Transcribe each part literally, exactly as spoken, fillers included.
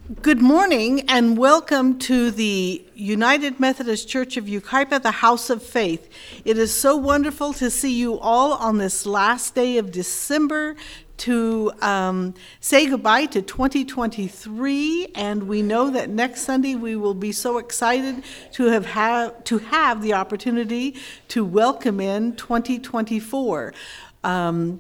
Good morning and welcome to the United Methodist Church of Yucaipa, the House of Faith. It is so wonderful to see you all on this last day of December to um, say goodbye to twenty twenty-three, and we know that next Sunday we will be so excited to have, have, to have the opportunity to welcome in twenty twenty-four. Um,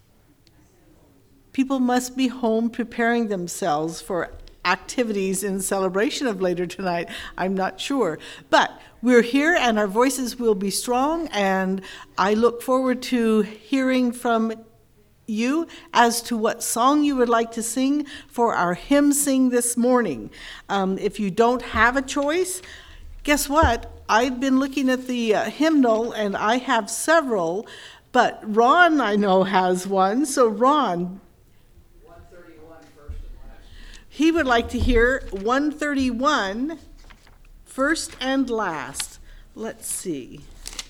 people must be home preparing themselves for activities in celebration of later tonight. I'm not sure. But we're here and our voices will be strong, and I look forward to hearing from you as to what song you would like to sing for our hymn sing this morning. Um, if you don't have a choice, guess what? I've been looking at the uh, hymnal and I have several, but Ron I know has one. So Ron, he would like to hear one thirty-one, first and last. Let's see.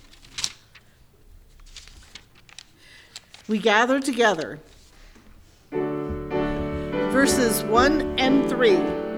We gather together. Verses one and three.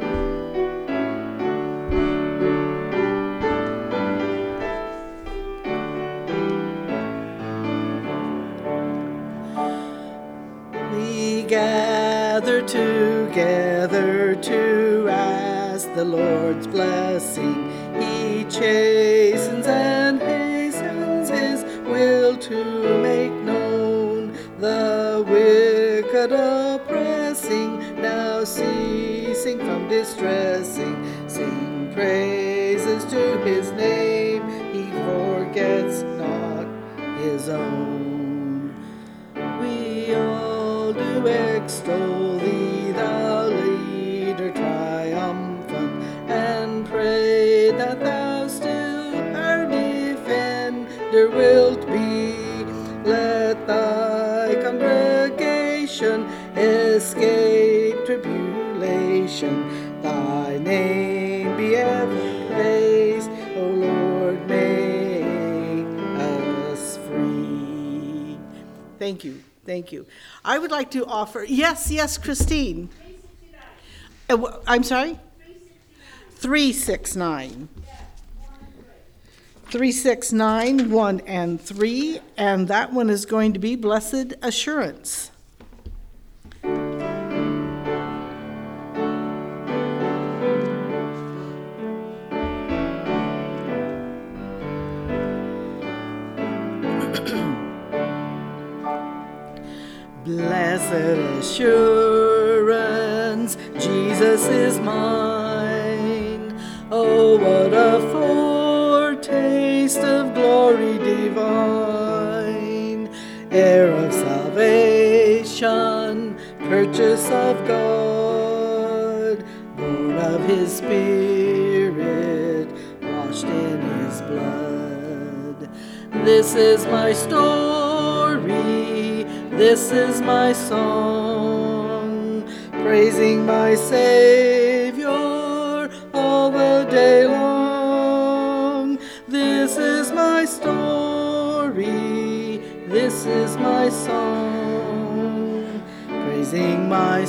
We gather together to ask the Lord's blessing. He chastens and hastens his will to make known the wicked oppressing, now ceasing from distressing. Sing praises to his name, he forgets not his own. We all do extol thee, thou leader triumphant, and pray that thou still our defender wilt be. Let thy congregation escape tribulation, thy name be ever praised, O Lord, make us free. Thank you. Thank you. I would like to offer, yes, yes, Christine. Uh, I'm sorry? three sixty-nine. three sixty-nine, one and three, and that one is going to be Blessed Assurance. Blessed assurance, Jesus is mine. Oh, what a foretaste of glory divine, heir of salvation, purchase of God, born of his Spirit, washed in his blood. This is my story, this is my song, praising my Savior all the day long. This is my story, this is my song, praising my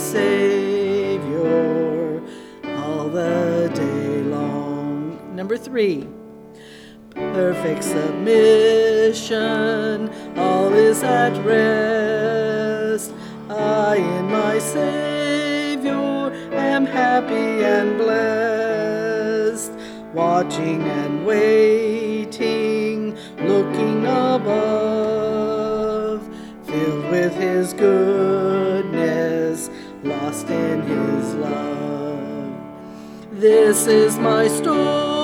Savior all the day long. Number three. Perfect submission, all is at rest. I in my Savior am happy and blessed, watching and waiting, looking above, filled with his goodness, lost in his love. This is my story,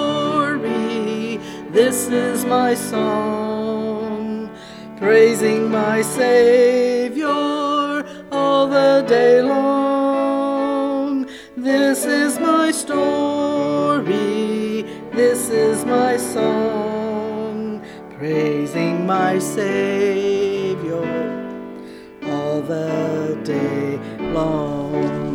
this is my song, praising my Savior all the day long. This is my story, this is my song, praising my Savior all the day long.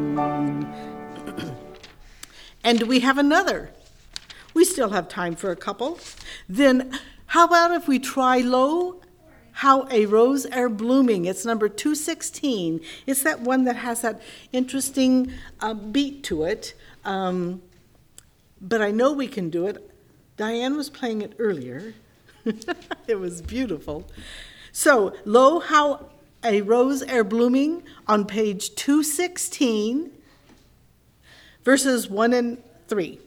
And we have another. We still have time for a couple. Then how about if we try low? How a Rose Are Blooming. It's number two sixteen. It's that one that has that interesting uh, beat to it. Um, but I know we can do it. Diane was playing it earlier. It was beautiful. So, Lo, How a Rose Are Blooming on page two sixteen, verses one and three.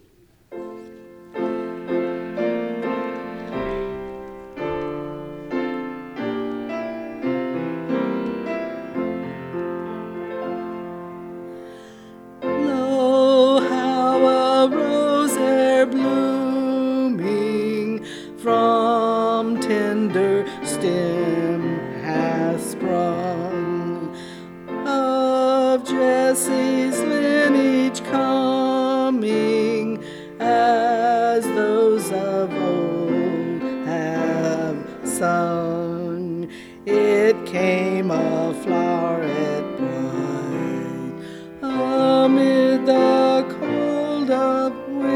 Lo, how a rose are blooming from tender stem hath sprung, of Jesse's lineage coming, as those of old have sung. It came a floweret bright amid the cold of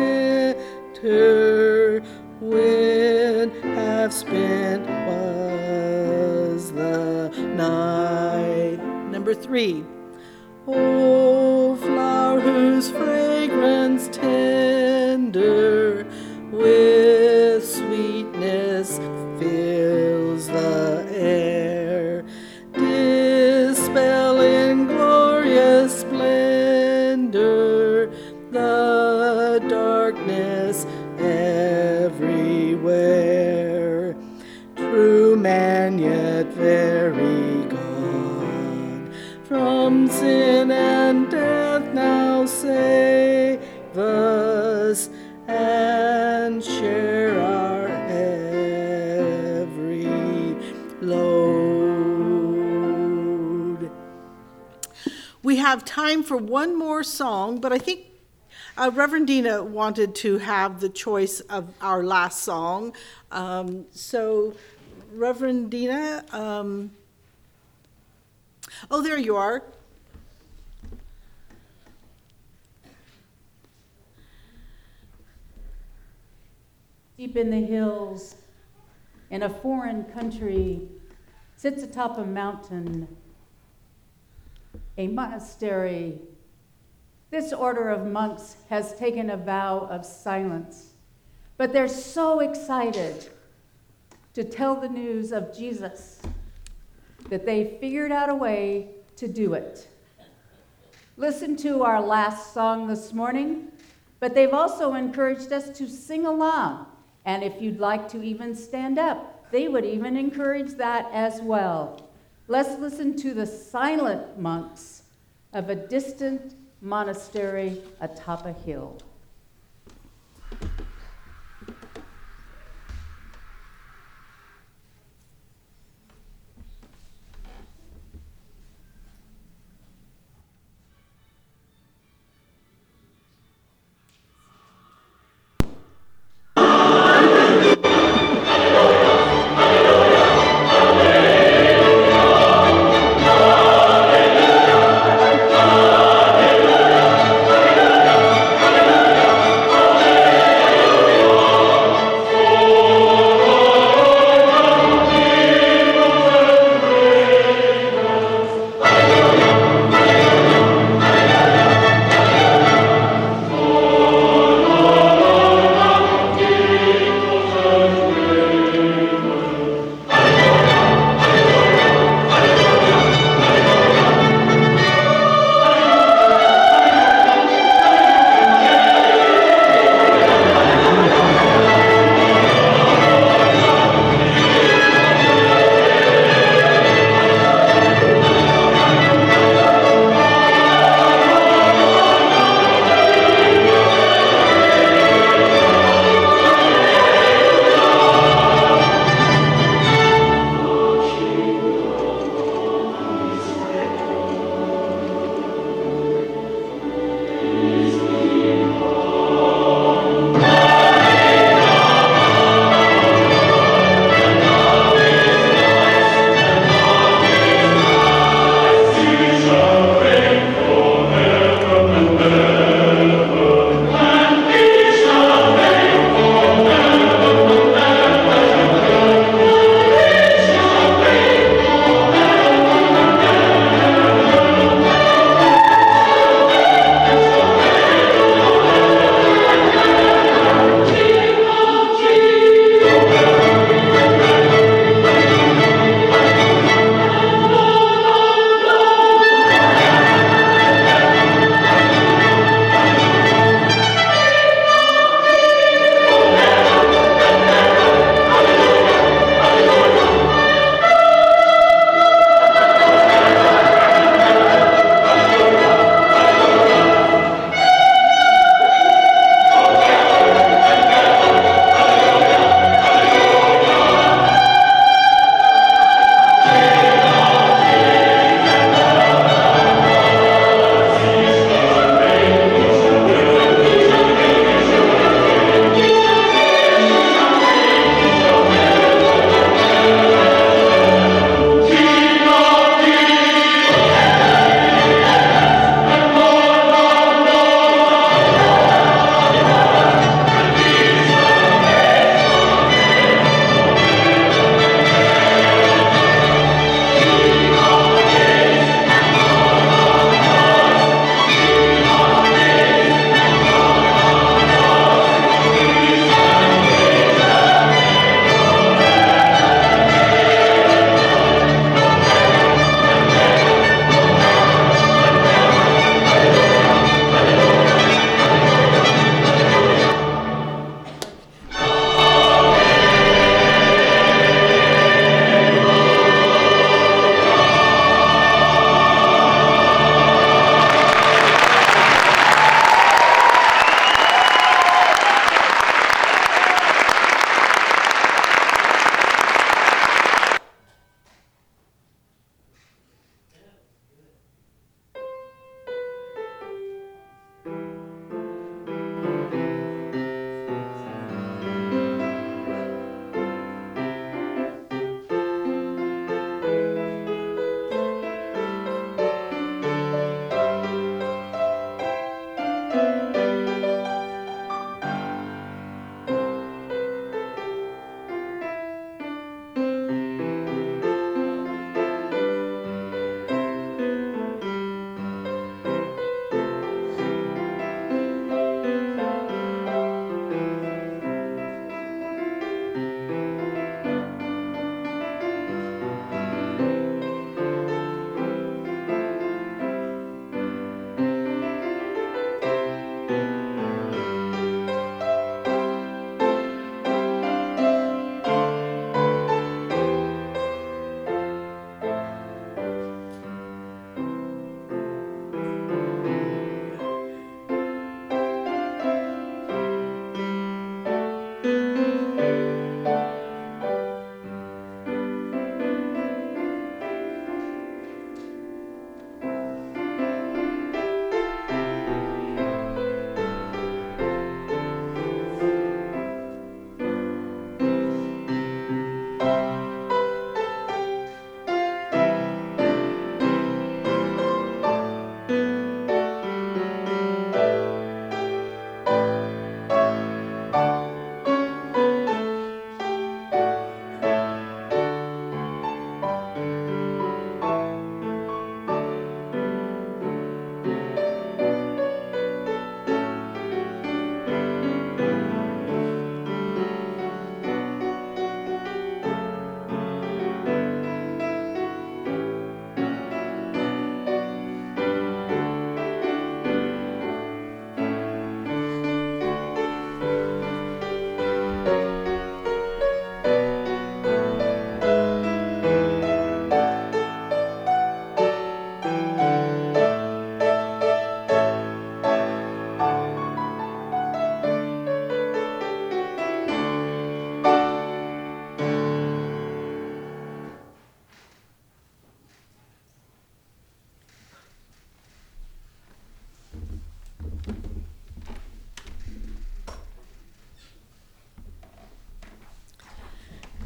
winter, when half spent was the night. Number three. O flower whose fragrance tender with sweetness fills the air, dispel in glorious splendor the darkness everywhere. True man, yet very God, from sin and death now save us, and share our every load. We have time for one more song, but I think uh, Reverend Dina wanted to have the choice of our last song. Um, so, Reverend Dina, um, oh, there you are. Deep in the hills, in a foreign country, sits atop a mountain, a monastery. This order of monks has taken a vow of silence, but they're so excited to tell the news of Jesus that they figured out a way to do it. Listen to our last song this morning, but they've also encouraged us to sing along. And if you'd like to even stand up, they would even encourage that as well. Let's listen to the silent monks of a distant monastery atop a hill. Hallelujah.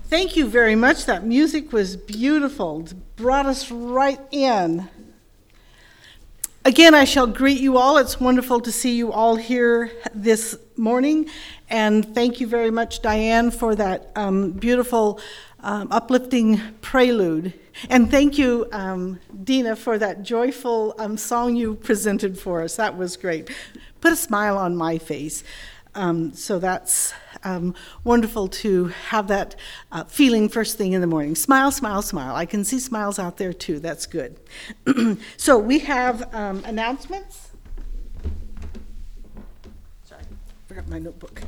Thank you very much. That music was beautiful. It brought us right in. Again, I shall greet you all. It's wonderful to see you all here this morning. And thank you very much, Diane, for that um, beautiful, um, uplifting prelude. And thank you, um, Dina, for that joyful um, song you presented for us. That was great. Put a smile on my face. Um, so that's um, wonderful to have that uh, feeling first thing in the morning. Smile, smile, smile. I can see smiles out there too. That's good. So we have um, announcements. Sorry, forgot my notebook.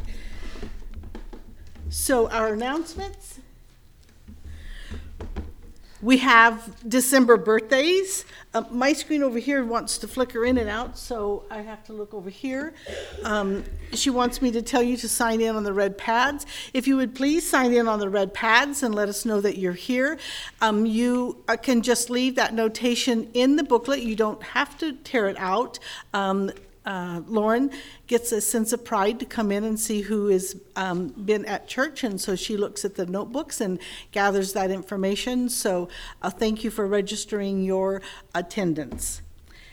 So our announcements. We have December birthdays. Uh, my screen over here wants to flicker in and out, so I have to look over here. Um, she wants me to tell you to sign in on the red pads. If you would please sign in on the red pads and let us know that you're here. Um, you uh, can just leave that notation in the booklet. You don't have to tear it out. Um, Uh, Lauren gets a sense of pride to come in and see who has um, been at church, and so she looks at the notebooks and gathers that information. So uh, thank you for registering your attendance.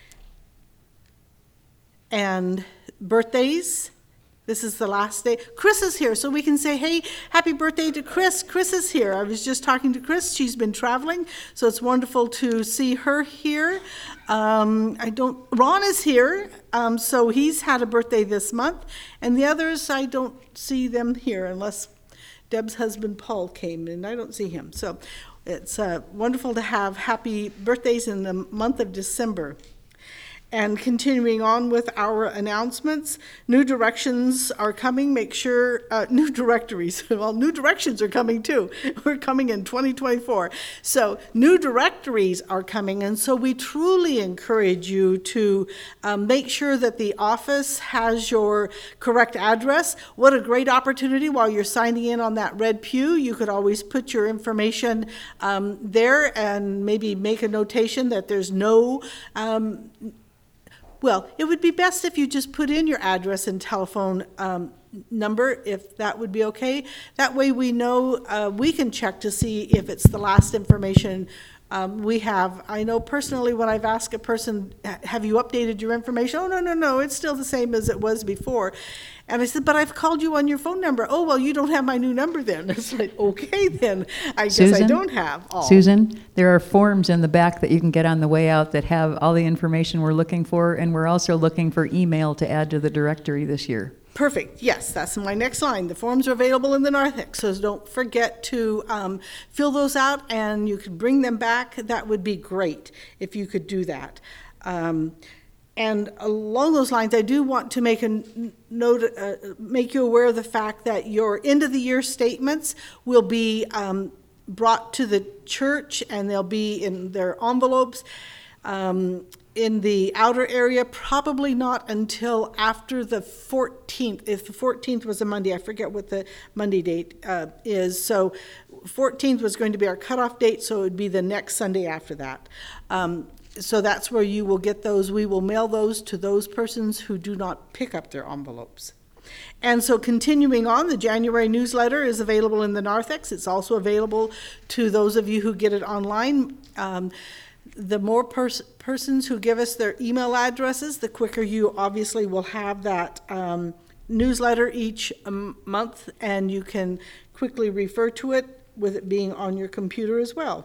And birthdays. This is the last day. Chris is here, so we can say, hey, happy birthday to Chris. Chris is here. I was just talking to Chris. She's been traveling, so it's wonderful to see her here. Um, I don't, Ron is here, um, so he's had a birthday this month, and the others, I don't see them here unless Deb's husband Paul came, and I don't see him. So it's uh, wonderful to have happy birthdays in the month of December. And continuing on with our announcements, new directions are coming. Make sure, uh, new directories, well, new directions are coming too. We're coming in twenty twenty-four. So new directories are coming, and so we truly encourage you to um, make sure that the office has your correct address. What a great opportunity while you're signing in on that red pew. You could always put your information um, there and maybe make a notation that there's no um, Well, it would be best if you just put in your address and telephone um, number, if that would be okay. That way we know, uh, we can check to see if it's the last information um, we have. I know personally when I've asked a person, have you updated your information? Oh, no, no, no, it's still the same as it was before. And I said, but I've called you on your phone number. Oh, well, you don't have my new number then. It's like, okay, then. I guess Susan? I don't have all. Susan, there are forms in the back that you can get on the way out that have all the information we're looking for, and we're also looking for email to add to the directory this year. Perfect. Yes, that's my next line. The forms are available in the narthex, so don't forget to um, fill those out, and you could bring them back. That would be great if you could do that. Um, And along those lines, I do want to make a note, uh, make you aware of the fact that your end of the year statements will be um, brought to the church, and they'll be in their envelopes um, in the outer area, probably not until after the fourteenth. If the fourteenth was a Monday, I forget what the Monday date uh, is. So fourteenth was going to be our cutoff date, so it would be the next Sunday after that. Um, So that's where you will get those. We will mail those to those persons who do not pick up their envelopes. And so continuing on, the January newsletter is available in the narthex. It's also available to those of you who get it online. Um, the more pers- persons who give us their email addresses, the quicker you obviously will have that um, newsletter each um, month, and you can quickly refer to it with it being on your computer as well.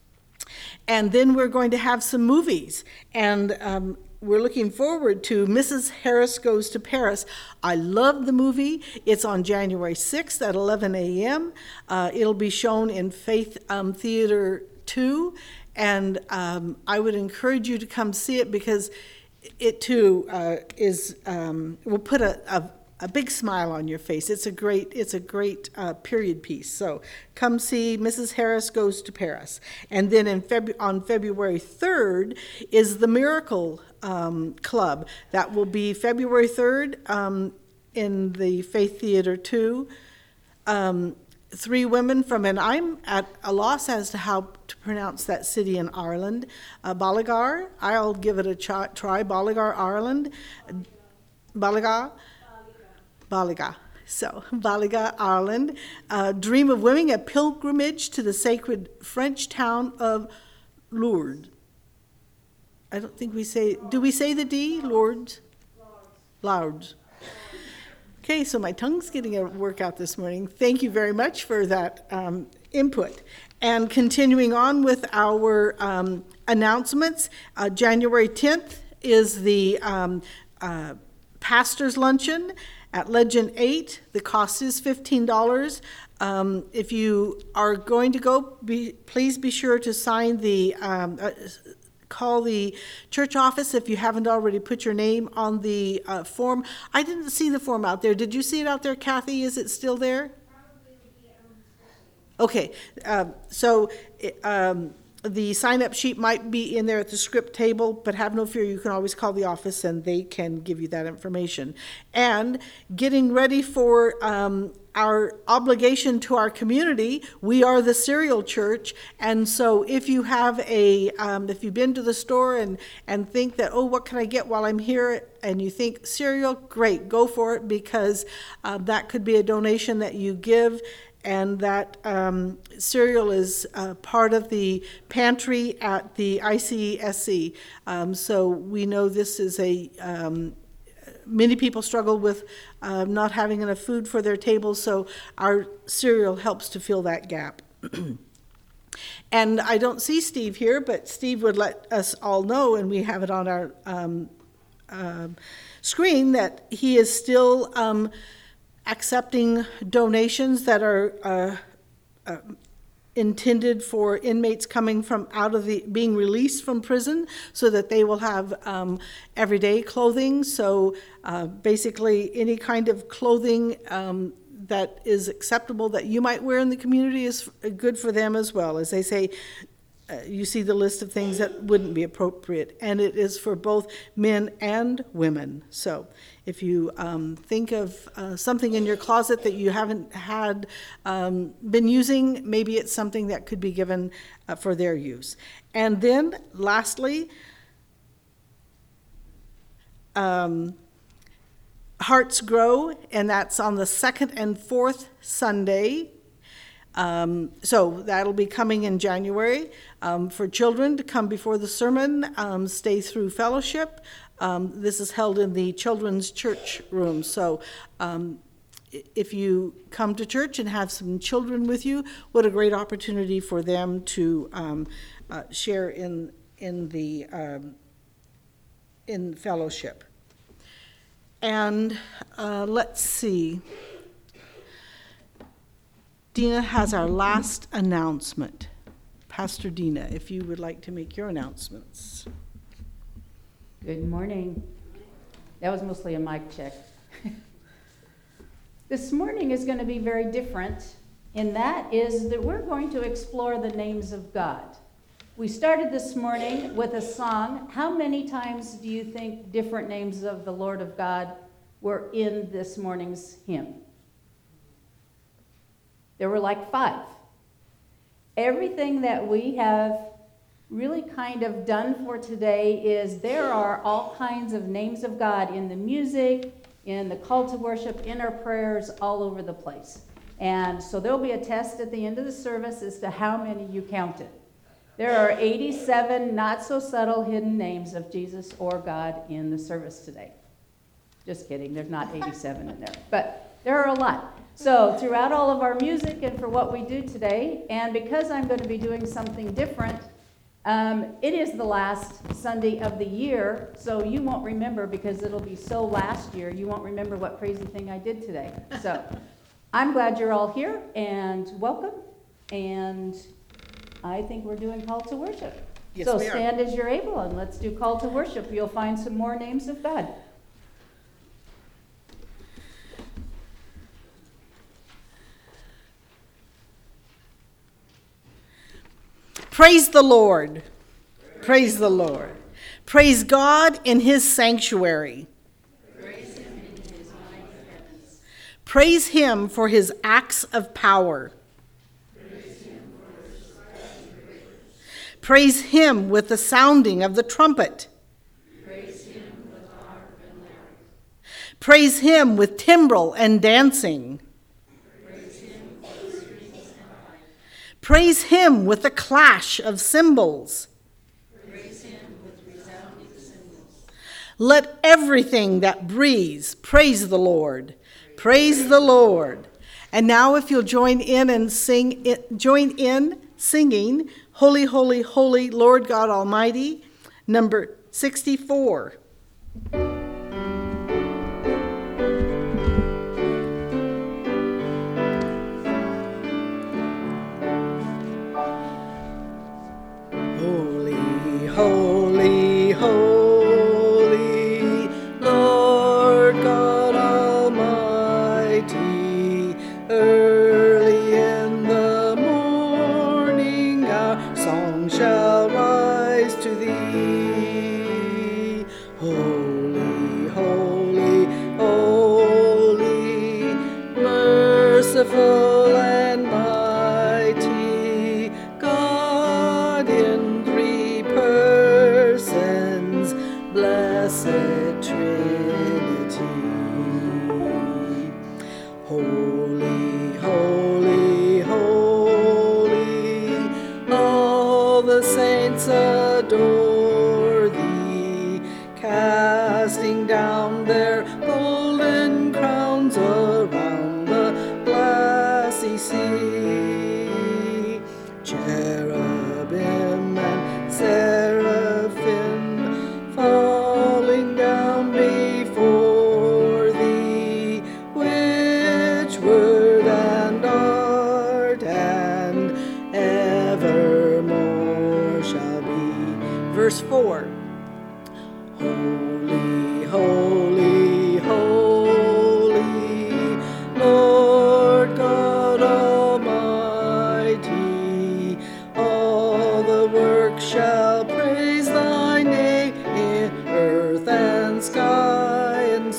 And then we're going to have some movies, and um, we're looking forward to Missus Harris Goes to Paris. I love the movie. It's on January sixth at eleven a.m. Uh, it'll be shown in Faith um, Theater two, and um, I would encourage you to come see it, because it too uh, is um, will put a, a a big smile on your face. It's a great, it's a great uh, period piece. So come see Missus Harris Goes to Paris. And then in February, on February third is the Miracle um, Club. That will be February third um, in the Faith Theater two. Um, three women from, and I'm at a loss as to how to pronounce that city in Ireland. Uh, Balagar, I'll give it a ch- try. Balagar, Ireland. Balagar. Baliga. So, Balaga, Ireland. Uh, Dream of Women, a pilgrimage to the sacred French town of Lourdes. I don't think we say, do we say the D? Lourdes? Lourdes. Okay, so my tongue's getting a workout this morning. Thank you very much for that um, input. And continuing on with our um, announcements, uh, January tenth is the um, uh, pastor's luncheon at Legend eight. The cost is fifteen dollars. Um, if you are going to go, be, please be sure to sign the, um, uh, call the church office if you haven't already put your name on the uh, form. I didn't see the form out there. Did you see it out there, Kathy? Is it still there? Okay, um, so um, the sign-up sheet might be in there at the script table, but have no fear, you can always call the office and they can give you that information. And getting ready for um, our obligation to our community, we are the cereal church, and so if you have a, um, if you've been to the store and, and think that, oh, what can I get while I'm here, and you think cereal, great, go for it, because uh, that could be a donation that you give. And that um, cereal is uh, part of the pantry at the I C E S C. Um, so we know this is a, um, many people struggle with uh, not having enough food for their tables, so our cereal helps to fill that gap. And I don't see Steve here, but Steve would let us all know, and we have it on our um, uh, screen, that he is still um, accepting donations that are uh, uh, intended for inmates coming from out of the, being released from prison, so that they will have um, everyday clothing. So uh, basically any kind of clothing um, that is acceptable that you might wear in the community is good for them as well. As they say, uh, you see the list of things that wouldn't be appropriate, and it is for both men and women. So if you um, think of uh, something in your closet that you haven't had um, been using, maybe it's something that could be given uh, for their use. And then lastly, um, Hearts Grow, and that's on the second and fourth Sunday. Um, so that'll be coming in January um, for children to come before the sermon, um, stay through fellowship. Um, this is held in the children's church room. So um, if you come to church and have some children with you, what a great opportunity for them to um, uh, share in in the um, in fellowship. And uh, let's see. Dina has our last announcement. Pastor Dina, if you would like to make your announcements. Good morning. That was mostly a mic check. This morning is going to be very different, and that is that we're going to explore the names of God. We started this morning with a song. How many times do you think different names of the Lord of God were in this morning's hymn? There were like five. Everything that we have really kind of done for today is there are all kinds of names of God in the music, in the call to worship, in our prayers, all over the place. And so there'll be a test at the end of the service as to how many you counted. There are eighty-seven not so subtle hidden names of Jesus or God in the service today. Just kidding, there's not eighty-seven in there, but there are a lot. So throughout all of our music and for what we do today, and because I'm going to be doing something different, um, it is the last Sunday of the year, so you won't remember, because it'll be so last year, you won't remember what crazy thing I did today. So I'm glad you're all here, and welcome, and I think we're doing call to worship. Yes, so we are. stand as you're able, and let's do call to worship. You'll find some more names of God. Praise the Lord. Praise the Lord. Praise God in his sanctuary. Praise him in his mighty heavens. Praise him for his acts of power. Praise him for his striking rivers. Praise him with the sounding of the trumpet. Praise him with harp and lyre. Praise him with timbrel and dancing. Praise him with the clash of cymbals. Praise him with resounding cymbals. Let everything that breathes praise the Lord. Praise the Lord. And now if you'll join in and sing, join in singing, Holy, Holy, Holy, Lord God Almighty, number sixty-four. Holy, holy, holy, Lord God Almighty, early in the morning our song shall rise to thee. Holy, holy, holy, merciful and mighty, God in three persons, blessed Trinity. Holy, holy, holy, all the saints adore thee, casting down their golden crowns around the glassy sea. Cherubim and seraphim falling down before thee, which word and art and evermore shall be. Verse four. Holy, holy, holy, Lord God Almighty, all the works shall praise thy name in earth and sky and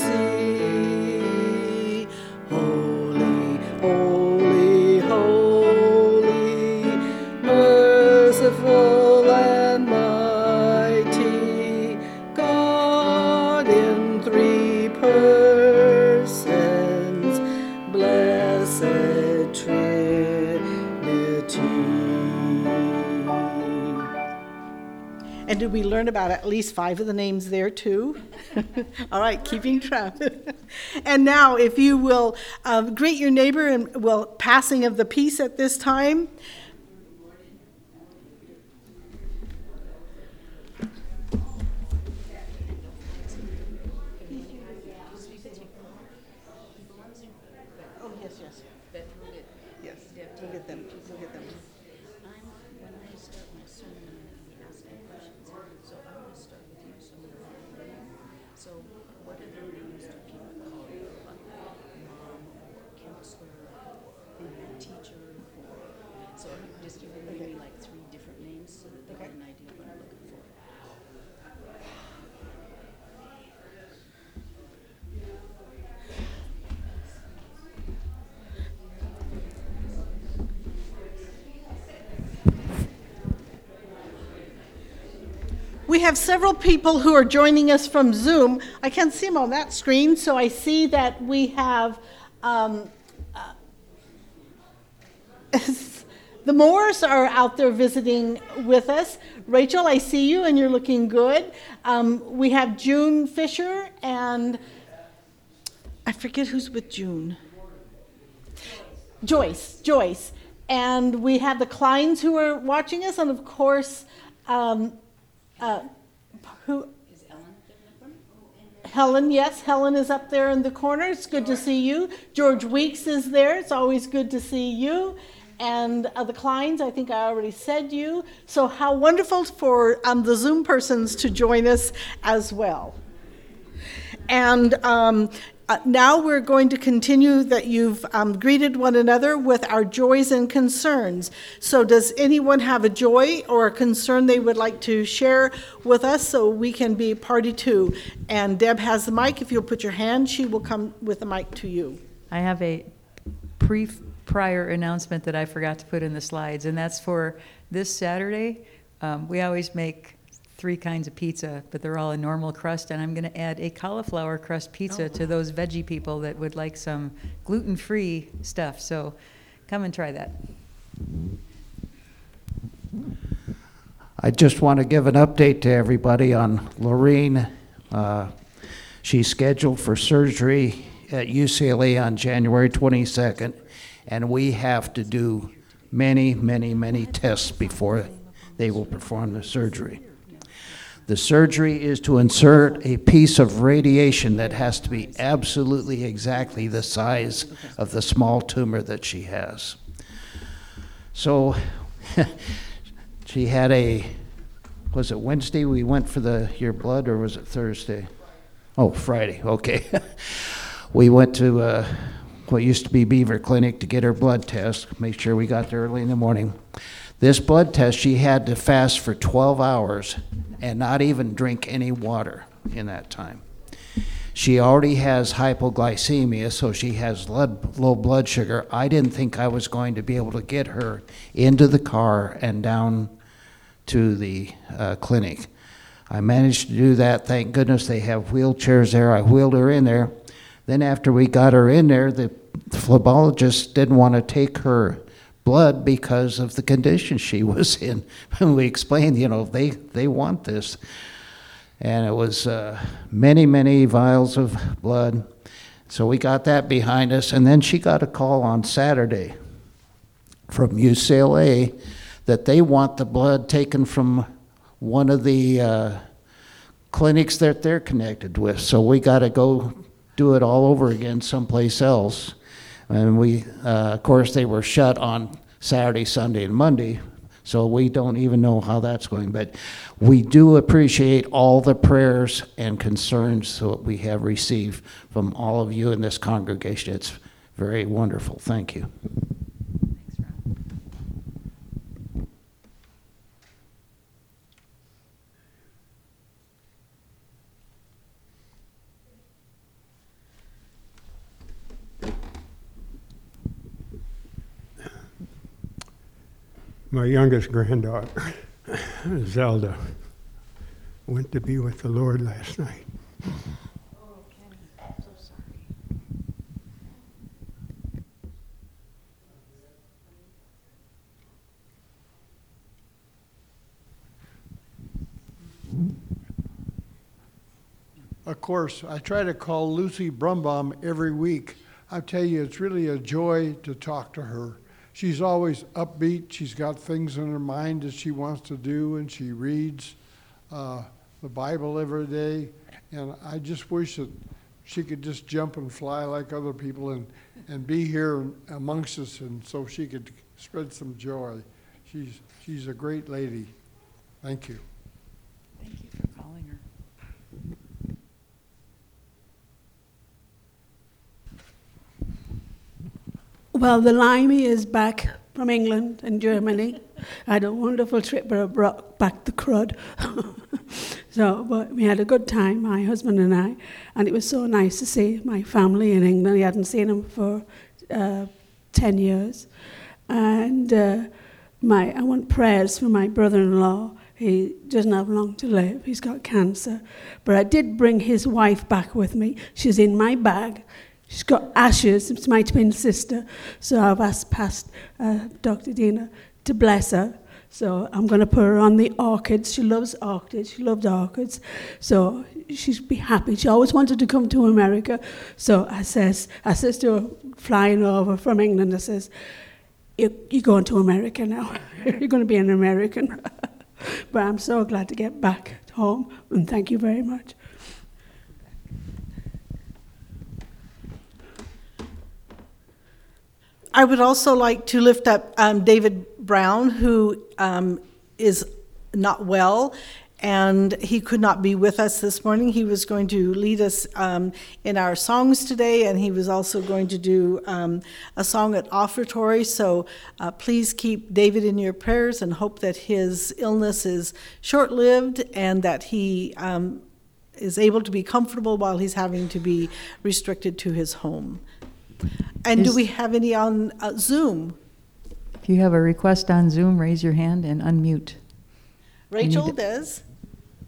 sea. Holy, holy, holy, merciful and mighty, God in three persons, blessed Trinity. And did we learn about at least five of the names there too? All right, keeping track. And now, if you will uh, greet your neighbor and well, passing of the peace at this time. Oh, yes, yes. Yes, we'll get them, we'll get them. I'm, when I start my sermon, I'm going to be asking questions. So I'm going to start with you. So, so what are the names that people call you? Like mom or counselor or teacher or, so I'm just giving me like three different names so that they get an idea of what I'm looking for. We have several people who are joining us from Zoom. I can't see them on that screen, so I see that we have um, uh, the Moores are out there visiting with us. Rachel, I see you, and you're looking good. Um, we have June Fisher, and I forget who's with June. Joyce, Joyce. And we have the Kleins who are watching us, and of course, um, Uh, who? Is Ellen up there in the front? Helen, yes, Helen is up there in the corner. It's good to see you. George Weeks is there. It's always good to see you. And uh, the Kleins, I think I already said you. So how wonderful for um, the Zoom persons to join us as well. And um, uh, now we're going to continue that you've um, greeted one another with our joys and concerns. So does anyone have a joy or a concern they would like to share with us so we can be party to? And Deb has the mic. If you'll put your hand, she will come with the mic to you. I have a pre prior announcement that I forgot to put in the slides, and that's for this Saturday. Um, we always make three kinds of pizza, but they're all a normal crust, and I'm going to add a cauliflower crust pizza to those veggie people that would like some gluten-free stuff. So come and try that. I just want to give an update to everybody on Lorene. Uh, she's scheduled for surgery at U C L A on January twenty-second, and we have to do many, many, many tests before they will perform the surgery. The surgery is to insert a piece of radiation that has to be absolutely exactly the size of the small tumor that she has. So she had a, was it Wednesday we went for the your blood, or was it Thursday? Oh, Friday, okay. We went to uh, what used to be Beaver Clinic to get her blood test, make sure we got there early in the morning. This blood test, she had to fast for twelve hours and not even drink any water in that time. She already has hypoglycemia, so she has blood, low blood sugar. I didn't think I was going to be able to get her into the car and down to the uh, clinic. I managed to do that. Thank goodness they have wheelchairs there. I wheeled her in there. Then after we got her in there, the phlebotomist didn't want to take her blood because of the condition she was in. And we explained, you know, they, they want this. And it was uh, many, many vials of blood. So we got that behind us. And then she got a call on Saturday from U C L A that they want the blood taken from one of the uh, clinics that they're connected with. So we got to go do it all over again someplace else. And we, uh, of course, they were shut on Saturday, Sunday, and Monday, so we don't even know how that's going. But we do appreciate all the prayers and concerns that we have received from all of you in this congregation. It's very wonderful. Thank you. Thanks, Ron. My youngest granddaughter, Zelda, went to be with the Lord last night. Oh, Kenny, I'm so sorry. Of course, I try to call Lucy Brumbaum every week. I tell you, it's really a joy to talk to her. She's always upbeat. She's got things in her mind that she wants to do, and she reads uh, the Bible every day. And I just wish that she could just jump and fly like other people and, and be here amongst us, and so she could spread some joy. She's, she's a great lady. Thank you. Thank you for calling her. Well, the Limey is back from England and Germany. I had a wonderful trip, but I brought back the crud. So, but we had a good time, my husband and I, and it was so nice to see my family in England. I hadn't seen them for uh, ten years. And uh, my, I want prayers for my brother-in-law. He doesn't have long to live. He's got cancer. But I did bring his wife back with me. She's in my bag. She's got ashes. It's my twin sister. So I've asked past uh, Doctor Dina to bless her. So I'm going to put her on the orchids. She loves orchids. She loved orchids. So she'd be happy. She always wanted to come to America. So I says, I says to her, flying over from England, I says, you're, you're going to America now. You're going to be an American. But I'm so glad to get back home, and thank you very much. I would also like to lift up um, David Brown, who um, is not well, and he could not be with us this morning. He was going to lead us um, in our songs today, and he was also going to do um, a song at offertory. So uh, please keep David in your prayers and hope that his illness is short-lived and that he um, is able to be comfortable while he's having to be restricted to his home. And Is, do we have any on uh, Zoom? If you have a request on Zoom, raise your hand and unmute. Rachel need to- does.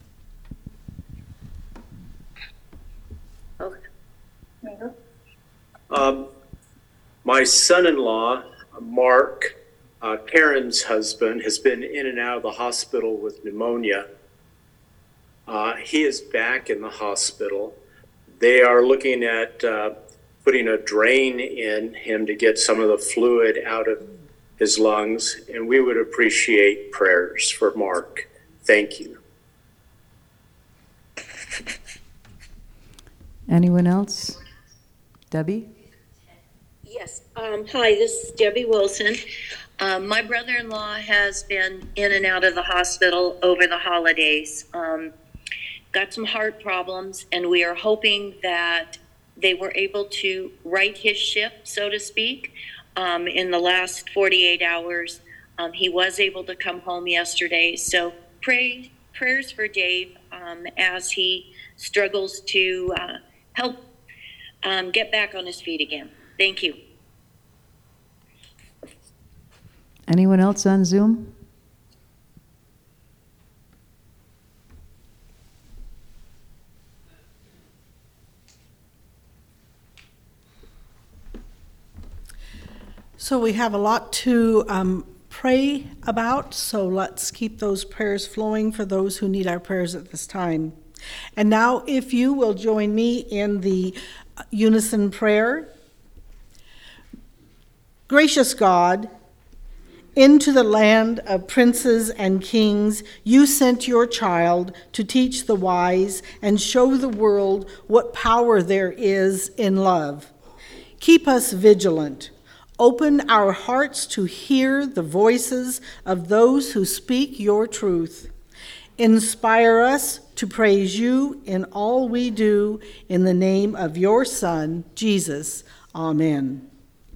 Um, my son-in-law, Mark, uh, Karen's husband, has been in and out of the hospital with pneumonia. Uh, he is back in the hospital. They are looking at uh, putting a drain in him to get some of the fluid out of his lungs, and we would appreciate prayers for Mark. Thank you. Anyone else? Debbie? Yes. Um, hi, this is Debbie Wilson. Um, my brother-in-law has been in and out of the hospital over the holidays. Um, got some heart problems, and we are hoping that they were able to right his ship, so to speak, um, in the last forty-eight hours. Um, he was able to come home yesterday, so pray prayers for Dave um, as he struggles to uh, help um, get back on his feet again. Thank you. Anyone else on Zoom? So we have a lot to um, pray about, so let's keep those prayers flowing for those who need our prayers at this time. And now, if you will join me in the unison prayer. Gracious God, into the land of princes and kings, you sent your child to teach the wise and show the world what power there is in love. Keep us vigilant. Open our hearts to hear the voices of those who speak your truth. Inspire us to praise you in all we do, in the name of your Son, Jesus. Amen.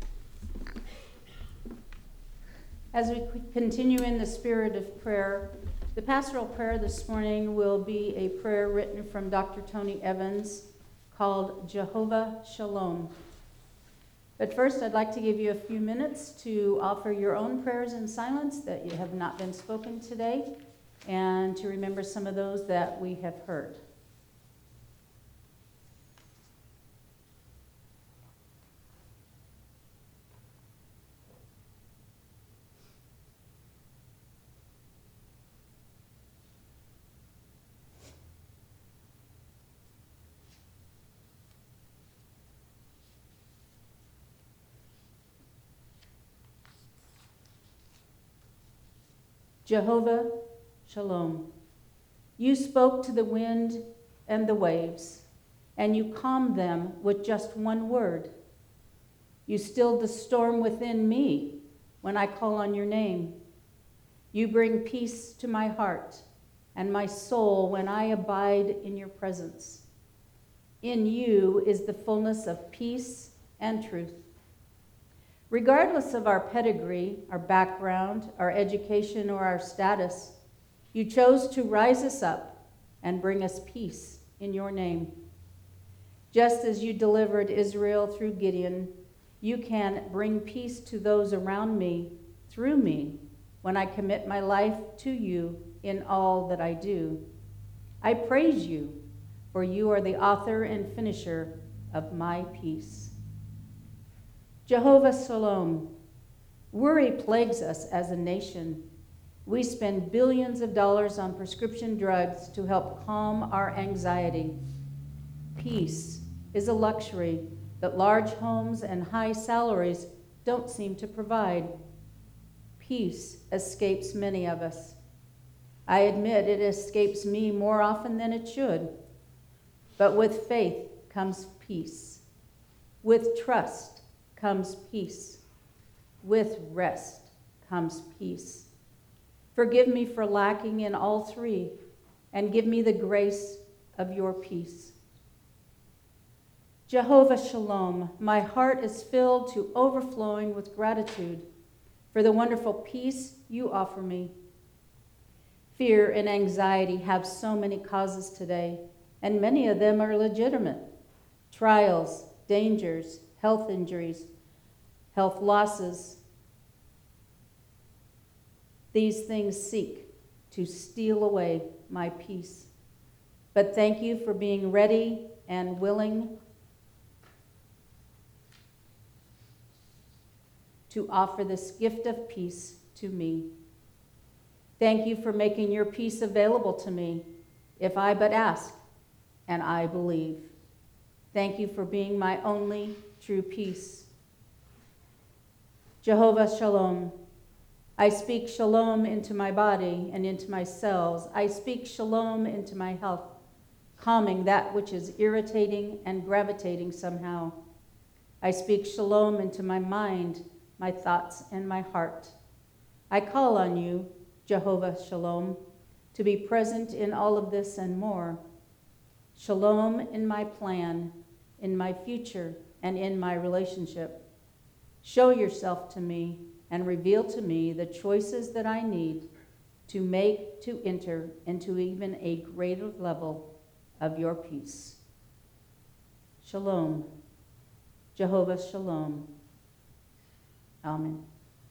As we continue in the spirit of prayer, the pastoral prayer this morning will be a prayer written from Doctor Tony Evans called Jehovah Shalom. But first, I'd like to give you a few minutes to offer your own prayers in silence that you have not been spoken today, and to remember some of those that we have heard. Jehovah Shalom. You spoke to the wind and the waves, and you calmed them with just one word. You stilled the storm within me when I call on your name. You bring peace to my heart and my soul when I abide in your presence. In you is the fullness of peace and truth. Regardless of our pedigree, our background, our education, or our status, you chose to rise us up and bring us peace in your name. Just as you delivered Israel through Gideon, you can bring peace to those around me through me when I commit my life to you in all that I do. I praise you, for you are the author and finisher of my peace. Jehovah Shalom. Worry plagues us as a nation. We spend billions of dollars on prescription drugs to help calm our anxiety. Peace is a luxury that large homes and high salaries don't seem to provide. Peace escapes many of us. I admit it escapes me more often than it should. But with faith comes peace. With trust comes peace. With rest comes peace. Forgive me for lacking in all three, and give me the grace of your peace. Jehovah Shalom, my heart is filled to overflowing with gratitude for the wonderful peace you offer me. Fear and anxiety have so many causes today, and many of them are legitimate. Trials, dangers, health injuries, health losses. These things seek to steal away my peace. But thank you for being ready and willing to offer this gift of peace to me. Thank you for making your peace available to me, if I but ask, and I believe. Thank you for being my only true peace. Jehovah Shalom. I speak shalom into my body and into my cells. I speak shalom into my health, calming that which is irritating and gravitating somehow. I speak shalom into my mind, my thoughts, and my heart. I call on you, Jehovah Shalom, to be present in all of this and more. Shalom in my plan, in my future, and in my relationship. Show yourself to me and reveal to me the choices that I need to make to enter into even a greater level of your peace. Shalom. Jehovah Shalom. Amen.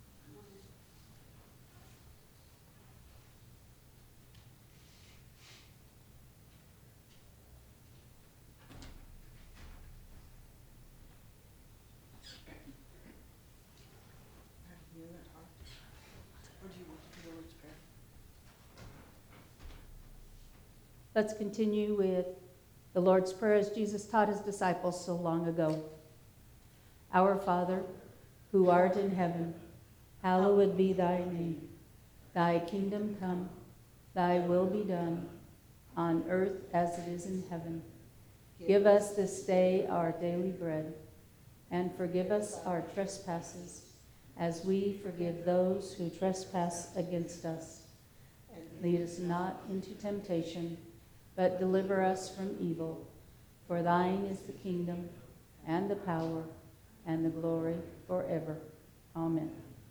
Let's continue with the Lord's Prayer as Jesus taught his disciples so long ago. Our Father, who art in heaven, hallowed be thy name. Thy kingdom come, thy will be done, on earth as it is in heaven. Give us this day our daily bread, and forgive us our trespasses, as we forgive those who trespass against us. Lead us not into temptation, but deliver us from evil. For thine is the kingdom, and the power, and the glory forever. Amen.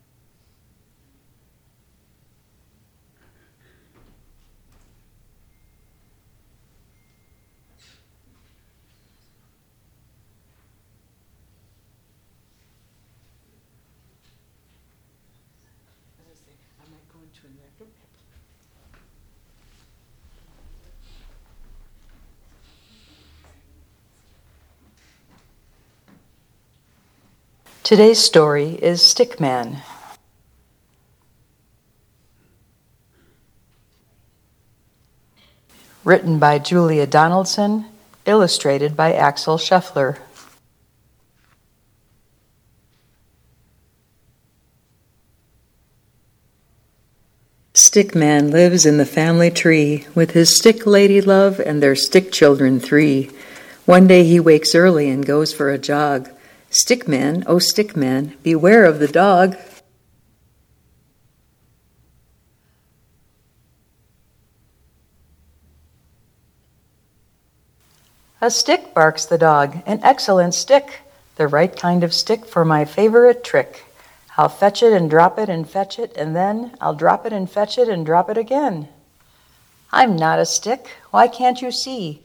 I might go into another. Today's story is Stickman. Written by Julia Donaldson, illustrated by Axel Scheffler. Stickman lives in the family tree with his stick lady love and their stick children three. One day he wakes early and goes for a jog. Stickman, oh Stickman, beware of the dog. A stick, barks the dog, an excellent stick, the right kind of stick for my favorite trick. I'll fetch it and drop it and fetch it, and then I'll drop it and fetch it and drop it again. I'm not a stick, why can't you see?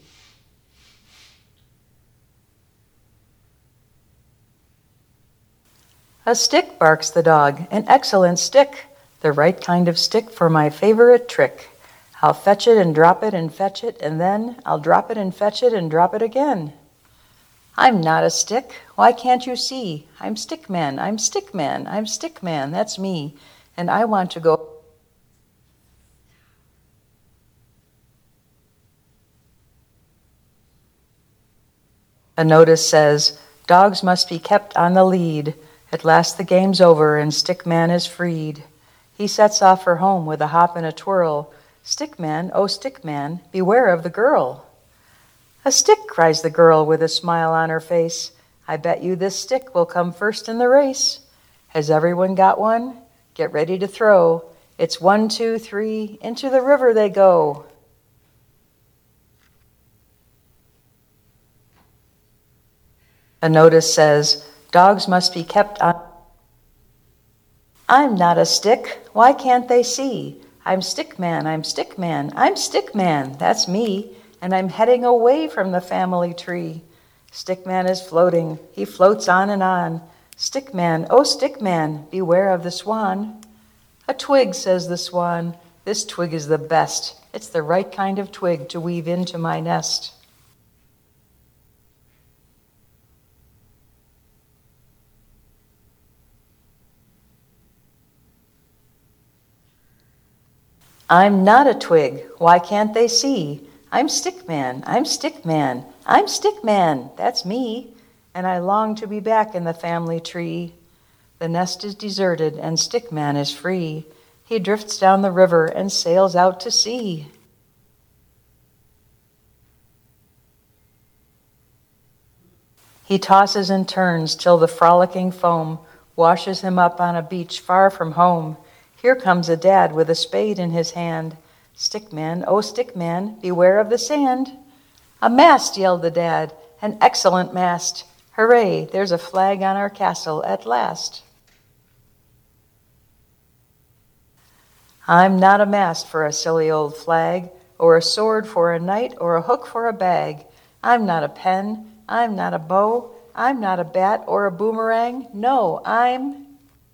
A stick, barks the dog, an excellent stick, the right kind of stick for my favorite trick. I'll fetch it and drop it and fetch it, and then I'll drop it and fetch it and drop it again. I'm not a stick, why can't you see? I'm Stickman, I'm Stickman, I'm Stickman, that's me, and I want to go. A notice says, dogs must be kept on the lead. At last the game's over and Stickman is freed. He sets off for home with a hop and a twirl. Stickman, oh Stickman, beware of the girl. A stick, cries the girl with a smile on her face. I bet you this stick will come first in the race. Has everyone got one? Get ready to throw. It's one, two, three, into the river they go. A notice says, dogs must be kept on. I'm not a stick, why can't they see? I'm Stickman, I'm Stickman, I'm Stickman, that's me, and I'm heading away from the family tree. Stickman is floating, he floats on and on. Stickman, oh Stickman, beware of the swan. A twig, says the swan, this twig is the best. It's the right kind of twig to weave into my nest. I'm not a twig, why can't they see? I'm Stickman, I'm Stickman, I'm Stickman, that's me. And I long to be back in the family tree. The nest is deserted and Stickman is free. He drifts down the river and sails out to sea. He tosses and turns till the frolicking foam washes him up on a beach far from home. Here comes a dad with a spade in his hand. Stickman, oh Stickman, beware of the sand. A mast, yelled the dad, an excellent mast. Hooray, there's a flag on our castle at last. I'm not a mast for a silly old flag, or a sword for a knight, or a hook for a bag. I'm not a pen, I'm not a bow, I'm not a bat or a boomerang. No, I'm...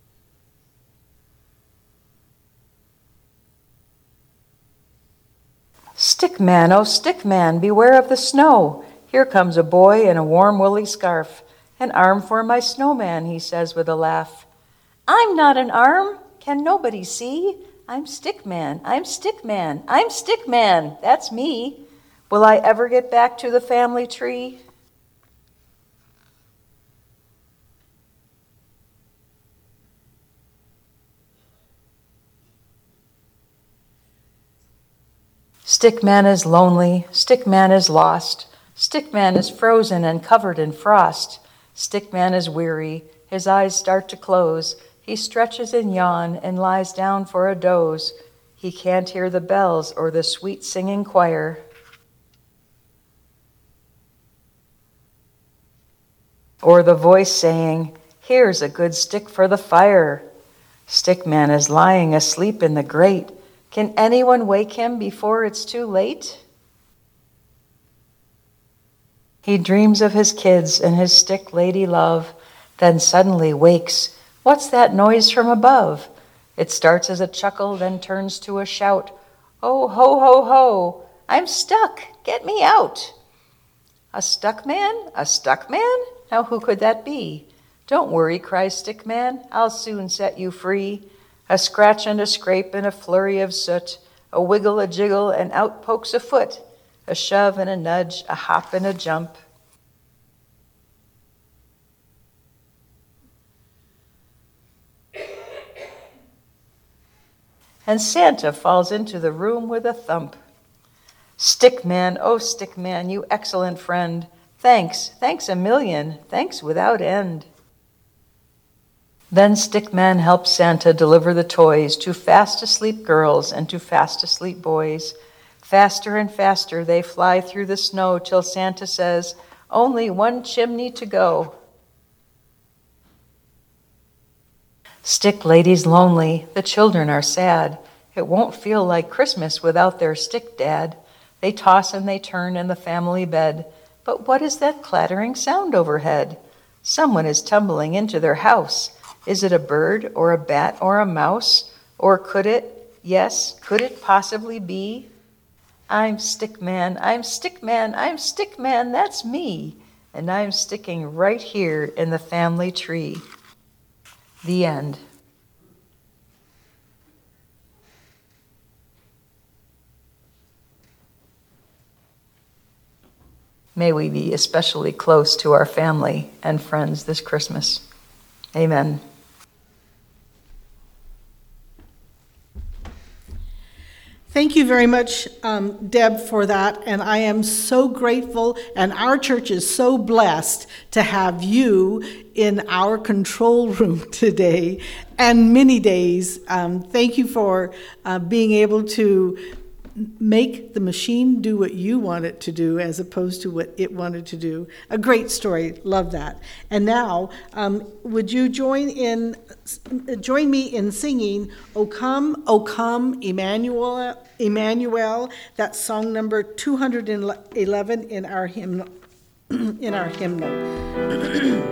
Stickman, oh Stickman, beware of the snow. Here comes a boy in a warm woolly scarf. An arm for my snowman, he says with a laugh. I'm not an arm, can nobody see? I'm Stickman, I'm Stickman, I'm Stickman, that's me. Will I ever get back to the family tree? Stickman is lonely, Stickman is lost, Stickman is frozen and covered in frost. Stickman is weary, his eyes start to close. He stretches and yawn and lies down for a doze. He can't hear the bells or the sweet singing choir. Or the voice saying, here's a good stick for the fire. Stickman is lying asleep in the grate. Can anyone wake him before it's too late? He dreams of his kids and his stick lady love, then suddenly wakes. What's that noise from above? It starts as a chuckle, then turns to a shout. Oh, ho, ho, ho, I'm stuck, get me out. A stuck man? A stuck man? Now who could that be? Don't worry, cries Stickman, I'll soon set you free. A scratch and a scrape and a flurry of soot, a wiggle, a jiggle, and out pokes a foot, a shove and a nudge, a hop and a jump. And Santa falls into the room with a thump. Stickman, oh Stickman, you excellent friend, thanks, thanks a million, thanks without end. Then Stickman helps Santa deliver the toys to fast asleep girls and to fast asleep boys. Faster and faster they fly through the snow till Santa says, only one chimney to go. Stick lady's lonely, the children are sad. It won't feel like Christmas without their stick dad. They toss and they turn in the family bed. But what is that clattering sound overhead? Someone is tumbling into their house. Is it a bird or a bat or a mouse? Or could it, yes, could it possibly be? I'm Stickman, I'm Stickman, I'm Stickman, that's me. And I'm sticking right here in the family tree. The end. May we be especially close to our family and friends this Christmas. Amen. Thank you very much, um, Deb, for that. And I am so grateful, and our church is so blessed to have you in our control room today and many days. Um, thank you for uh, being able to make the machine do what you want it to do as opposed to what it wanted to do. A great story. Love that. And now, um, would you join in, join me in singing "O Come, O Come, Emmanuel"? Emmanuel. That's song number two hundred eleven in our hymn, in our hymnal.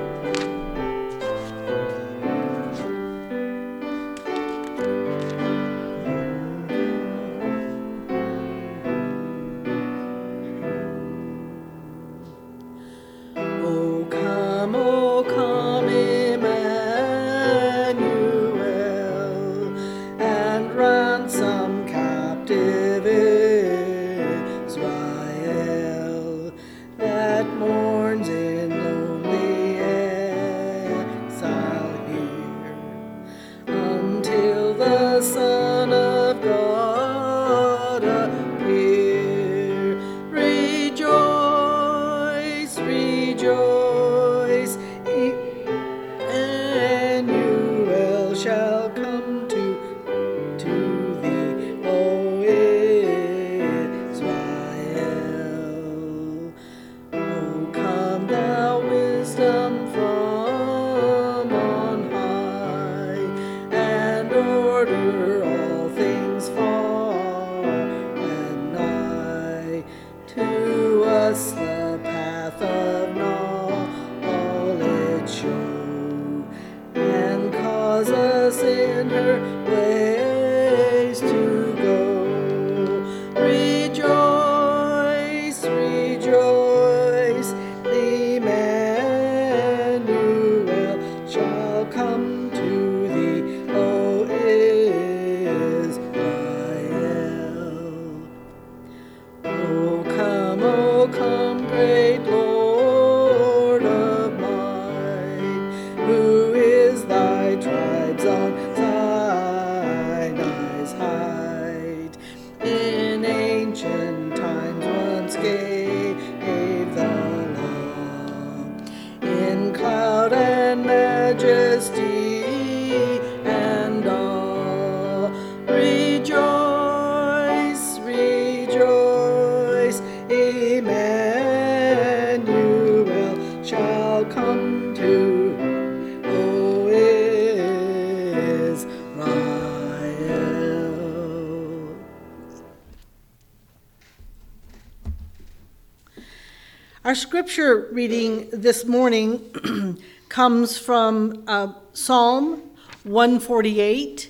Ransom cap majesty and all. Rejoice, rejoice, Emmanuel shall come to who is Israel. Our scripture reading this morning comes from uh, Psalm one forty-eight,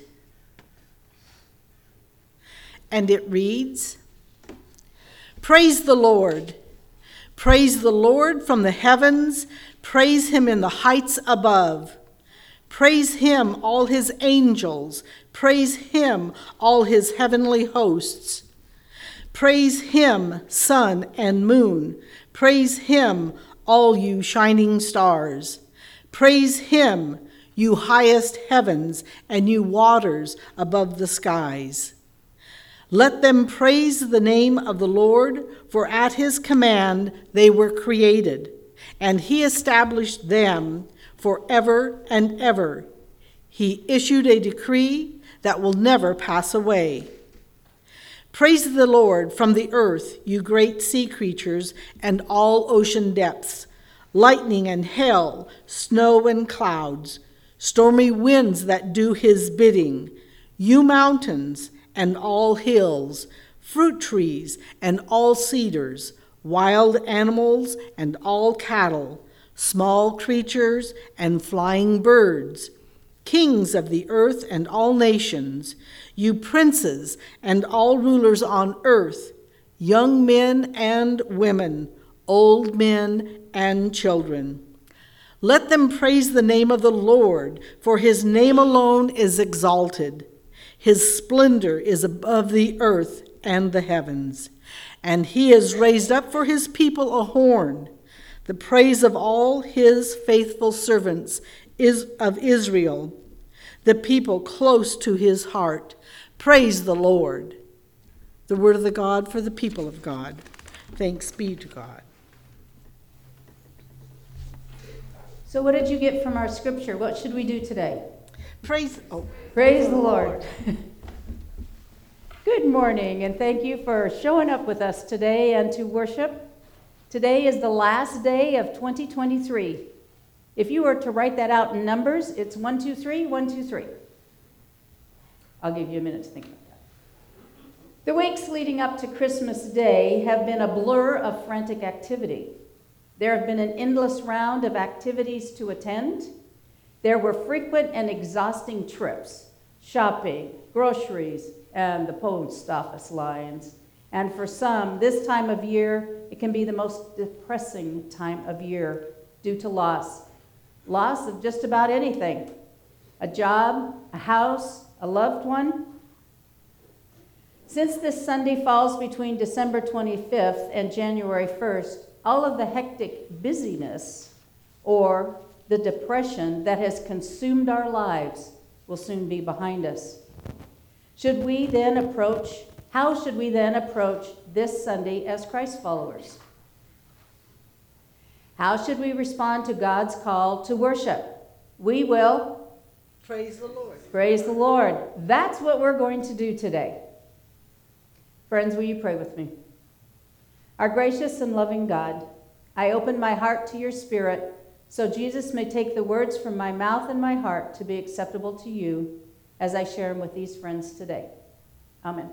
and it reads, "Praise the Lord. Praise the Lord from the heavens. Praise him in the heights above. Praise him, all his angels. Praise him, all his heavenly hosts. Praise him, sun and moon. Praise him, all you shining stars. Praise him, you highest heavens and you waters above the skies. Let them praise the name of the Lord, for at his command they were created, and he established them forever and ever. He issued a decree that will never pass away. Praise the Lord from the earth, you great sea creatures and all ocean depths, lightning and hail, snow and clouds, stormy winds that do his bidding, you mountains and all hills, fruit trees and all cedars, wild animals and all cattle, small creatures and flying birds, kings of the earth and all nations, you princes and all rulers on earth, young men and women, old men and children. Let them praise the name of the Lord, for his name alone is exalted. His splendor is above the earth and the heavens, and he has raised up for his people a horn, the praise of all his faithful servants is of Israel, the people close to his heart. Praise the Lord. The word of the God for the people of God. Thanks be to God. So what did you get from our scripture? What should we do today? Praise, oh. Praise the Lord. Good morning, and thank you for showing up with us today and to worship. Today is the last day of twenty twenty-three. If you were to write that out in numbers, it's one, two, three, one, two, three. I'll give you a minute to think about that. The weeks leading up to Christmas Day have been a blur of frantic activity. There have been an endless round of activities to attend. There were frequent and exhausting trips, shopping, groceries, and the post office lines. And for some, this time of year, it can be the most depressing time of year due to loss. Loss of just about anything. A job, a house, a loved one. Since this Sunday falls between December twenty-fifth and January first, all of the hectic busyness or the depression that has consumed our lives will soon be behind us. Should we then approach, how should we then approach this Sunday as Christ followers? How should we respond to God's call to worship? We will Praise the Lord. Praise the Lord. That's what we're going to do today. Friends, will you pray with me? Our gracious and loving God, I open my heart to your Spirit so Jesus may take the words from my mouth and my heart to be acceptable to you as I share them with these friends today. Amen.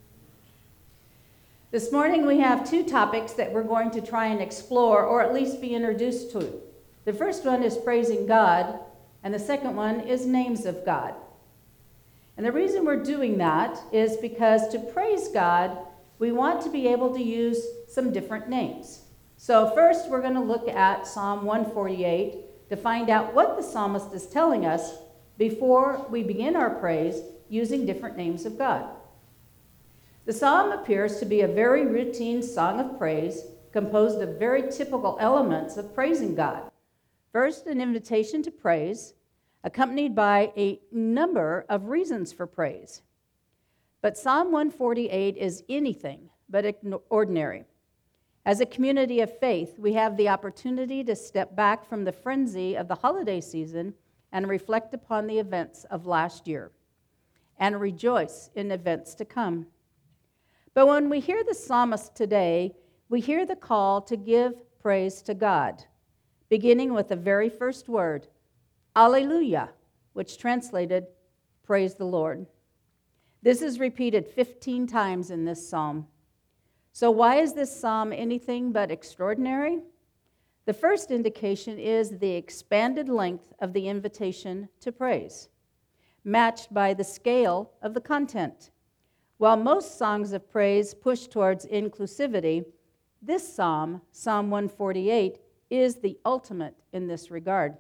This morning we have two topics that we're going to try and explore, or at least be introduced to. The first one is praising God, and the second one is names of God. And the reason we're doing that is because to praise God, we want to be able to use some different names. So first we're going to look at Psalm one forty-eight to find out what the psalmist is telling us before we begin our praise using different names of God. The psalm appears to be a very routine song of praise composed of very typical elements of praising God. First, an invitation to praise, accompanied by a number of reasons for praise. But Psalm one forty-eight is anything but ordinary. As a community of faith, we have the opportunity to step back from the frenzy of the holiday season and reflect upon the events of last year and rejoice in events to come. But when we hear the psalmist today, we hear the call to give praise to God, beginning with the very first word, Alleluia, which translated, praise the Lord. This is repeated fifteen times in this psalm. So why is this psalm anything but extraordinary? The first indication is the expanded length of the invitation to praise, matched by the scale of the content. While most songs of praise push towards inclusivity, this psalm, Psalm one forty-eight, is the ultimate in this regard.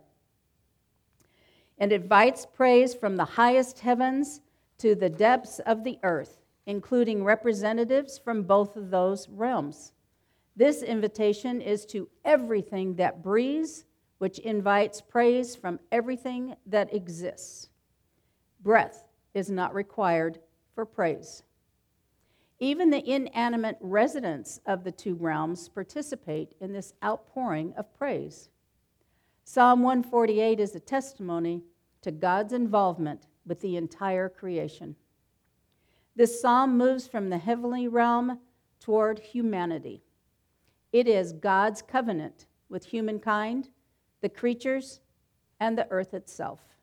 It invites praise from the highest heavens to the depths of the earth, including representatives from both of those realms. This invitation is to everything that breathes, which invites praise from everything that exists. Breath is not required for praise. Even the inanimate residents of the two realms participate in this outpouring of praise. Psalm one forty-eight is a testimony to God's involvement with the entire creation. This psalm moves from the heavenly realm toward humanity. It is God's covenant with humankind, the creatures, and the earth itself.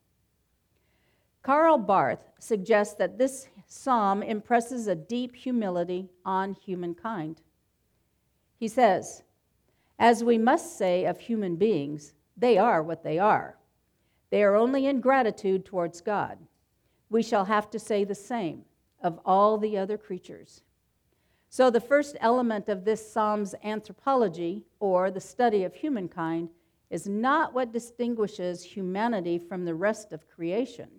Karl Barth suggests that this psalm impresses a deep humility on humankind. He says, as we must say of human beings, they are what they are. They are only in gratitude towards God. We shall have to say the same of all the other creatures. So the first element of this psalm's anthropology, or the study of humankind, is not what distinguishes humanity from the rest of creation,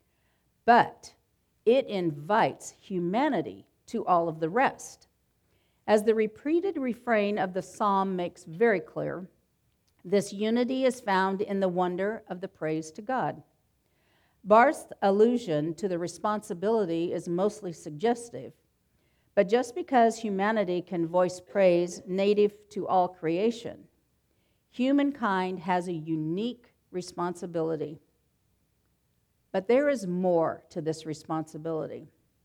but it invites humanity to all of the rest. As the repeated refrain of the psalm makes very clear, this unity is found in the wonder of the praise to God. Barth's allusion to the responsibility is mostly suggestive, but just because humanity can voice praise native to all creation, humankind has a unique responsibility. But there is more to this responsibility.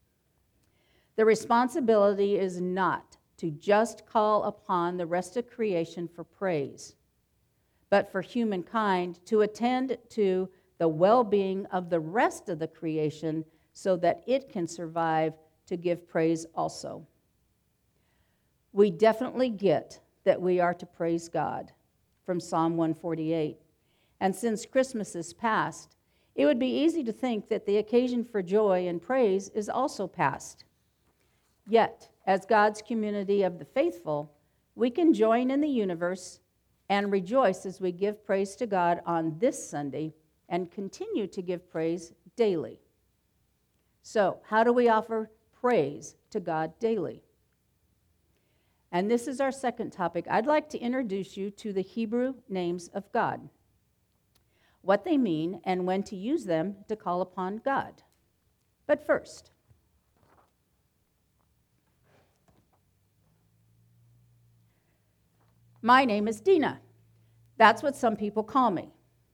The responsibility is not to just call upon the rest of creation for praise, but for humankind to attend to the well-being of the rest of the creation so that it can survive to give praise also. We definitely get that we are to praise God from Psalm one forty-eight. And since Christmas is past, it would be easy to think that the occasion for joy and praise is also past. Yet, as God's community of the faithful, we can join in the universe and rejoice as we give praise to God on this Sunday and continue to give praise daily. So, how do we offer praise to God daily? And this is our second topic. I'd like to introduce you to the Hebrew names of God, what they mean, and when to use them to call upon God. But first, my name is Dina. That's what some people call me.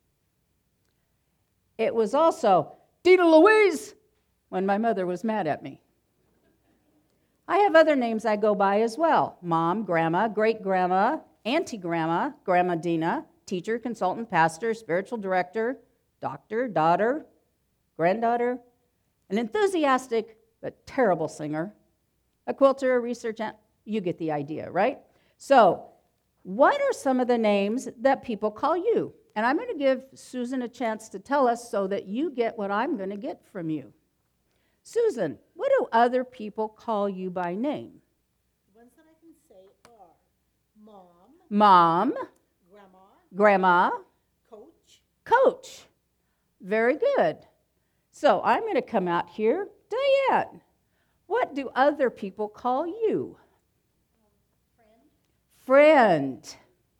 It was also Dina Louise when my mother was mad at me. I have other names I go by as well. Mom, Grandma, Great-Grandma, Auntie Grandma, Grandma Dina, teacher, consultant, pastor, spiritual director, doctor, daughter, granddaughter, an enthusiastic but terrible singer, a quilter, a research, an- you get the idea, right? So, what are some of the names that people call you? And I'm going to give Susan a chance to tell us so that you get what I'm going to get from you. Susan, what do other people call you by name? The ones that I can say are Mom, Mom, Grandma, Grandma, Coach. Coach. Very good. So I'm going to come out here. Diane, what do other people call you? Um, friend. Friend.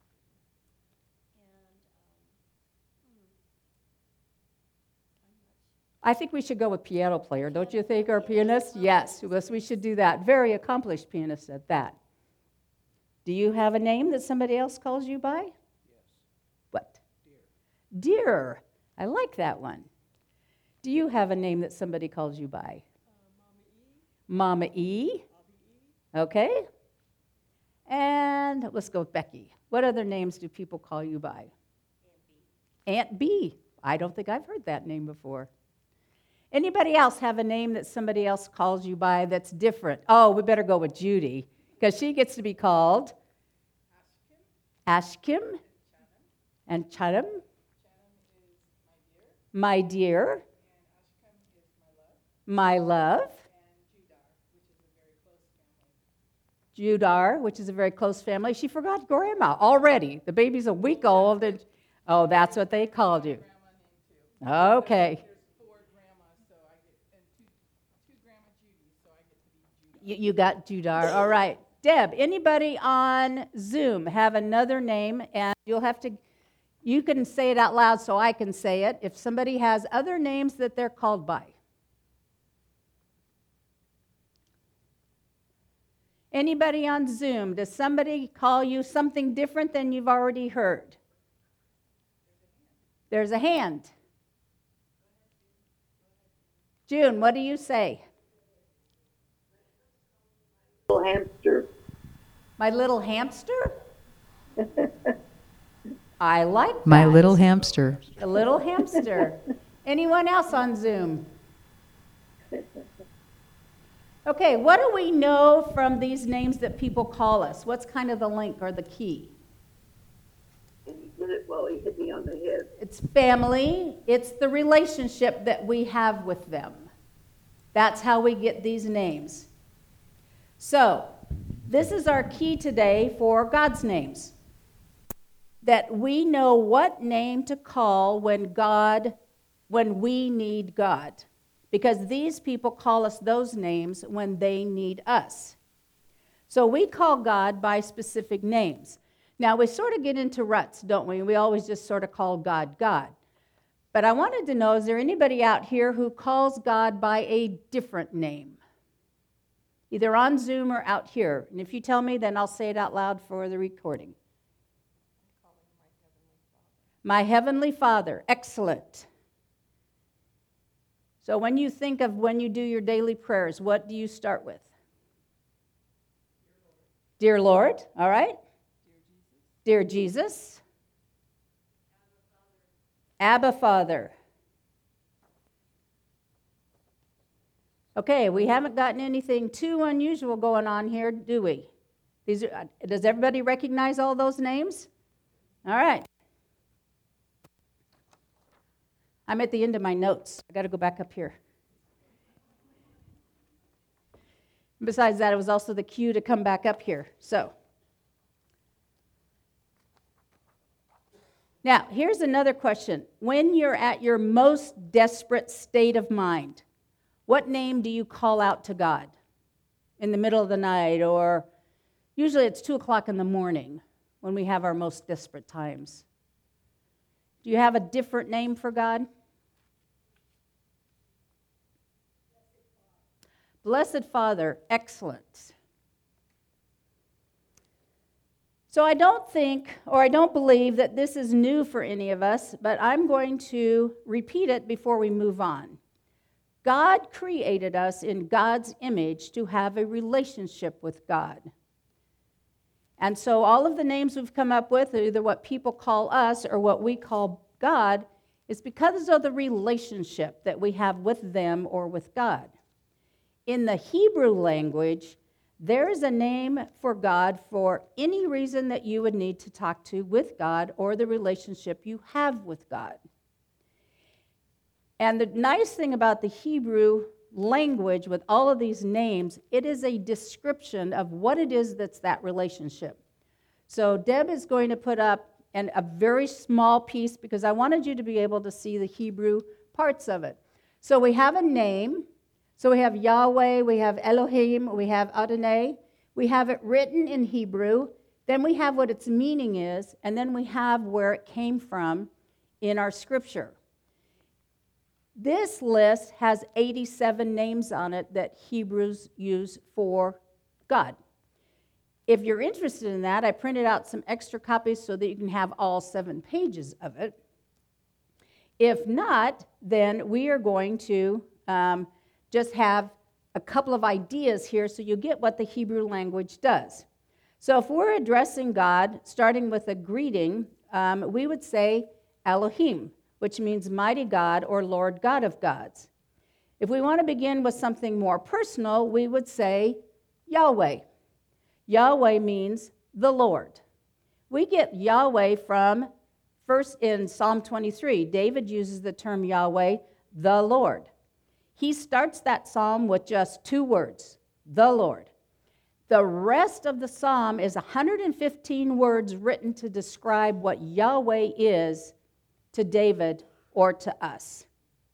I think we should go with piano player, don't you think, or pianist? Yes, yes, we should do that. Very accomplished pianist at that. Do you have a name that somebody else calls you by? Yes. What? Dear. Dear. I like that one. Do you have a name that somebody calls you by? Mama E. Okay. And let's go with Becky. What other names do people call you by? Aunt B. I don't think I've heard that name before. Anybody else have a name that somebody else calls you by that's different? Oh, we better go with Judy, because she gets to be called Ashkim and Chatham. My dear. My love. Judar, which is a very close family. She forgot grandma already. The baby's a week old. And, oh, that's what they called you. Okay. You, you got Judar. All right. Deb, anybody on Zoom have another name? And you'll have to, you can say it out loud so I can say it. If somebody has other names that they're called by. Anybody on Zoom, does somebody call you something different than you've already heard? There's a hand. June, what do you say? Little hamster. My little hamster? I like that. My little hamster. A little hamster. Anyone else on Zoom? Okay, what do we know from these names that people call us? What's kind of the link or the key? And he did it while he hit me on the head. It's family. It's the relationship that we have with them. That's how we get these names. So, this is our key today for God's names. That we know what name to call when God, when we need God. Because these people call us those names when they need us. So we call God by specific names. Now, we sort of get into ruts, don't we? We always just sort of call God, God. But I wanted to know, is there anybody out here who calls God by a different name? Either on Zoom or out here. And if you tell me, then I'll say it out loud for the recording. My Heavenly Father. Excellent. So when you think of when you do your daily prayers, what do you start with? Dear Lord, all right? Dear Jesus. Abba Father. Okay, we haven't gotten anything too unusual going on here, do we? These are, does everybody recognize all those names? All right. I'm at the end of my notes. I got to go back up here. Besides that, it was also the cue to come back up here. So, now, here's another question. When you're at your most desperate state of mind, what name do you call out to God? In the middle of the night, or usually it's two o'clock in the morning when we have our most desperate times. Do you have a different name for God? Blessed Father, excellent. So I don't think, or I don't believe that this is new for any of us, but I'm going to repeat it before we move on. God created us in God's image to have a relationship with God. And so all of the names we've come up with, either what people call us or what we call God, is because of the relationship that we have with them or with God. In the Hebrew language, there is a name for God for any reason that you would need to talk to with God or the relationship you have with God. And the nice thing about the Hebrew language with all of these names, it is a description of what it is that's that relationship. So Deb is going to put up an, a very small piece because I wanted you to be able to see the Hebrew parts of it. So we have a name. So we have Yahweh, we have Elohim, we have Adonai. We have it written in Hebrew. Then we have what its meaning is, and then we have where it came from in our scripture. This list has eighty-seven names on it that Hebrews use for God. If you're interested in that, I printed out some extra copies so that you can have all seven pages of it. If not, then we are going to um, just have a couple of ideas here so you get what the Hebrew language does. So if we're addressing God, starting with a greeting, um, we would say Elohim, which means mighty God or Lord God of gods. If we want to begin with something more personal, we would say Yahweh. Yahweh means the Lord. We get Yahweh from, first in Psalm twenty-three, David uses the term Yahweh, the Lord. He starts that psalm with just two words, the Lord. The rest of the psalm is one hundred fifteen words written to describe what Yahweh is to David or to us.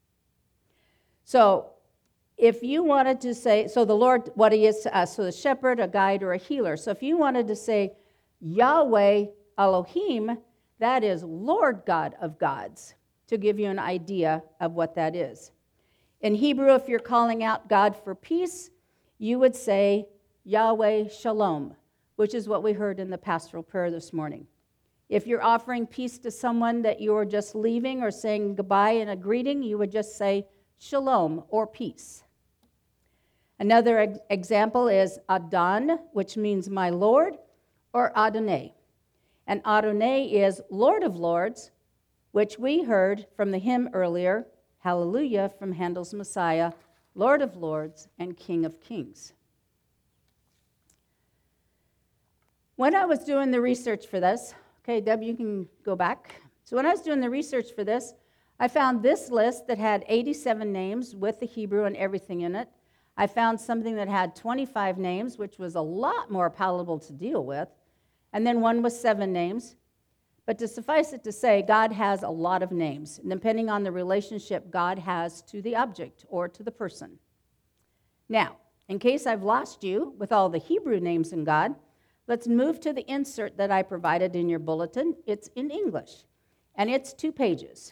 So if you wanted to say, so the Lord, what he is to us, so the shepherd, a guide, or a healer. So if you wanted to say Yahweh Elohim, that is Lord God of gods, to give you an idea of what that is. In Hebrew, if you're calling out God for peace, you would say Yahweh Shalom, which is what we heard in the pastoral prayer this morning. If you're offering peace to someone that you're just leaving or saying goodbye in a greeting, you would just say Shalom or peace. Another ex- example is Adon, which means my Lord, or Adonai. And Adonai is Lord of Lords, which we heard from the hymn earlier, Hallelujah, from Handel's Messiah, Lord of Lords and King of Kings. When I was doing the research for this, okay, Deb, you can go back. So when I was doing the research for this, I found this list that had eighty-seven names with the Hebrew and everything in it. I found something that had twenty-five names, which was a lot more palatable to deal with. And then one with seven names. But to suffice it to say, God has a lot of names, depending on the relationship God has to the object or to the person. Now, in case I've lost you with all the Hebrew names in God, let's move to the insert that I provided in your bulletin. It's in English, and it's two pages.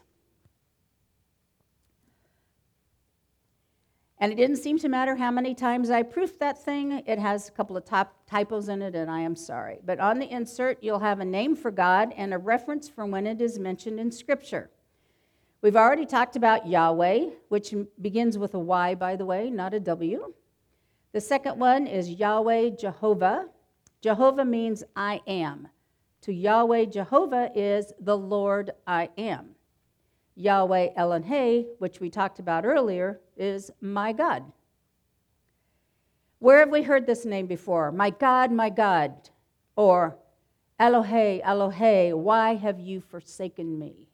And it didn't seem to matter how many times I proofed that thing. It has a couple of top typos in it, and I am sorry. But on the insert, you'll have a name for God and a reference for when it is mentioned in Scripture. We've already talked about Yahweh, which begins with a Y, by the way, not a W. The second one is Yahweh Jehovah. Jehovah means I am. To Yahweh Jehovah is the Lord I am. Yahweh Elohim, which we talked about earlier, is my God. Where have we heard this name before? My God, my God. Or Elohe, Elohe, why have you forsaken me?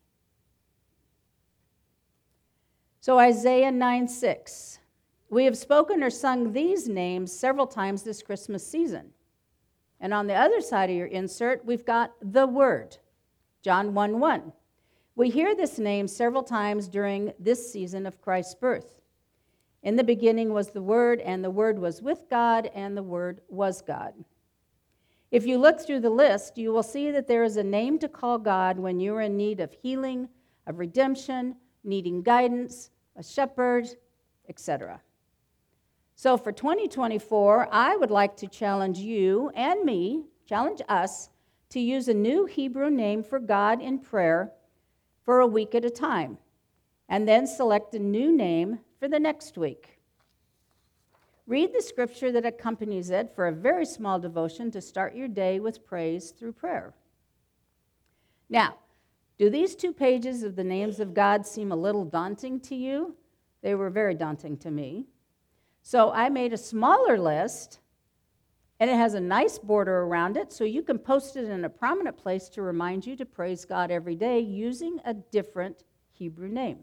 So Isaiah nine six. We have spoken or sung these names several times this Christmas season. And on the other side of your insert, we've got the Word, John one one. We hear this name several times during this season of Christ's birth. In the beginning was the Word, and the Word was with God, and the Word was God. If you look through the list, you will see that there is a name to call God when you are in need of healing, of redemption, needing guidance, a shepherd, et cetera. So for twenty twenty-four, I would like to challenge you and me, challenge us, to use a new Hebrew name for God in prayer for a week at a time, and then select a new name for the next week. Read the scripture that accompanies it for a very small devotion to start your day with praise through prayer. Now, do these two pages of the names of God seem a little daunting to you? They were very daunting to me. So I made a smaller list, and it has a nice border around it, so you can post it in a prominent place to remind you to praise God every day using a different Hebrew name.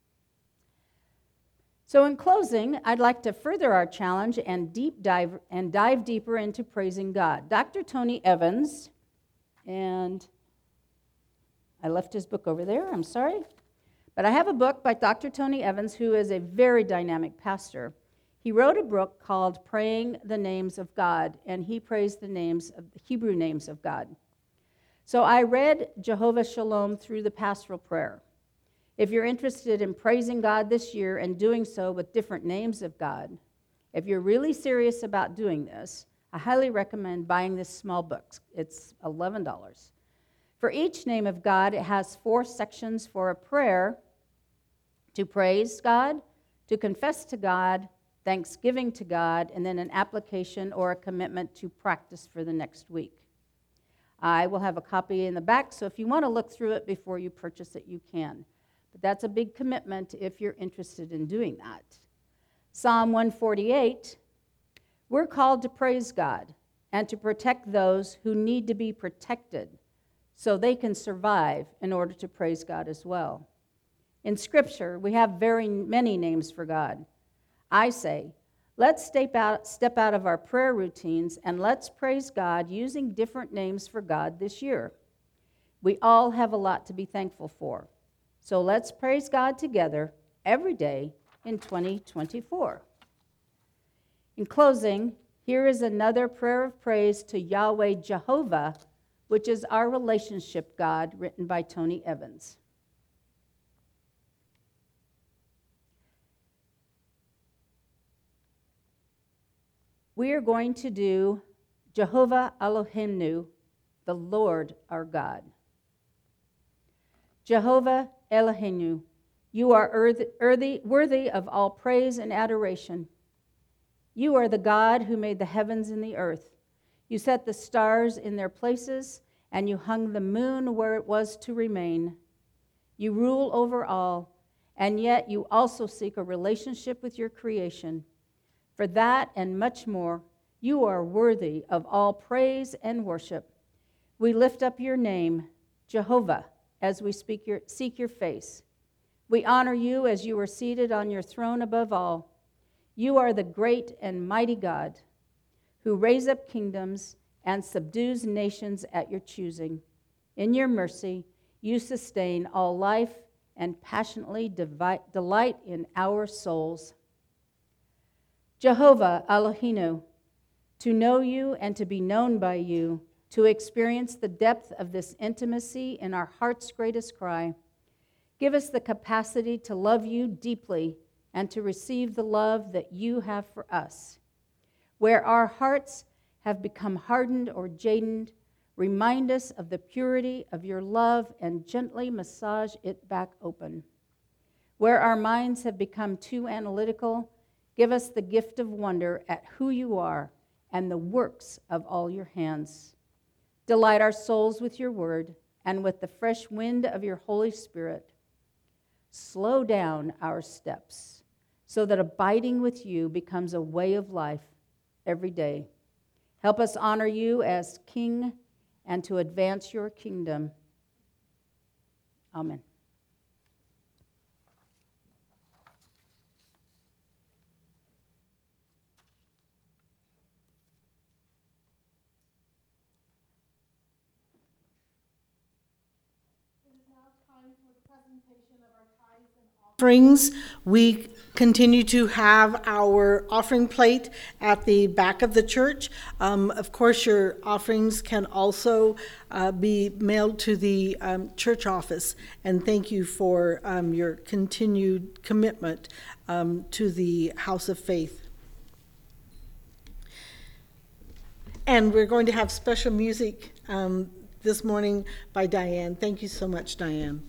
So in closing, I'd like to further our challenge and deep dive and dive deeper into praising God. Doctor Tony Evans, and I left his book over there, I'm sorry, but I have a book by Doctor Tony Evans, who is a very dynamic pastor. He wrote a book called Praying the Names of God, and he praised the names of the Hebrew names of God. So I read Jehovah Shalom through the pastoral prayer. If you're interested in praising God this year and doing so with different names of God, if you're really serious about doing this, I highly recommend buying this small book. It's eleven dollars. For each name of God, it has four sections for a prayer to praise God, to confess to God, thanksgiving to God, and then an application or a commitment to practice for the next week. I will have a copy in the back, so if you want to look through it before you purchase it, you can. But that's a big commitment if you're interested in doing that. Psalm one forty-eight, we're called to praise God and to protect those who need to be protected so they can survive in order to praise God as well. In Scripture, we have very many names for God. I say, let's step out, step out of our prayer routines and let's praise God using different names for God this year. We all have a lot to be thankful for. So let's praise God together every day in twenty twenty-four. In closing, here is another prayer of praise to Yahweh Jehovah, which is our relationship God, written by Tony Evans. We are going to do Jehovah Eloheinu, the Lord our God. Jehovah Eloheinu, you are worthy, worthy of all praise and adoration. You are the God who made the heavens and the earth. You set the stars in their places, and you hung the moon where it was to remain. You rule over all, and yet you also seek a relationship with your creation. For that and much more, you are worthy of all praise and worship. We lift up your name, Jehovah, as we speak your, seek your face. We honor you as you are seated on your throne above all. You are the great and mighty God who raise up kingdoms and subdues nations at your choosing. In your mercy, you sustain all life and passionately delight in our souls. Jehovah Eloheinu, to know you and to be known by you, to experience the depth of this intimacy in our heart's greatest cry. Give us the capacity to love you deeply and to receive the love that you have for us. Where our hearts have become hardened or jaded, remind us of the purity of your love and gently massage it back open. Where our minds have become too analytical, give us the gift of wonder at who you are and the works of all your hands. Delight our souls with your word and with the fresh wind of your Holy Spirit. Slow down our steps so that abiding with you becomes a way of life every day. Help us honor you as King and to advance your kingdom. Amen. Offerings. We continue to have our offering plate at the back of the church. Um, of course, your offerings can also uh, be mailed to the um, church office. And thank you for um, your continued commitment um, to the House of Faith. And we're going to have special music um, this morning by Diane. Thank you so much, Diane.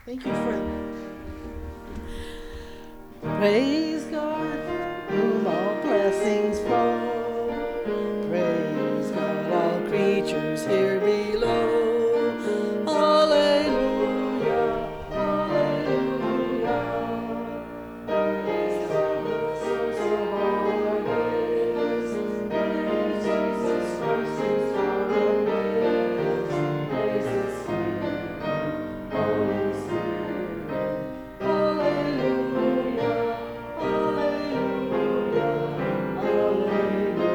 Thank you for praise God, whom all blessings flow. Praise God, all creatures here below. Hallelujah, hallelujah. Praise God, the source of all our grace. Praise Jesus Christ, whose God is. Praise the Spirit, Holy Spirit. Hallelujah, hallelujah, hallelujah.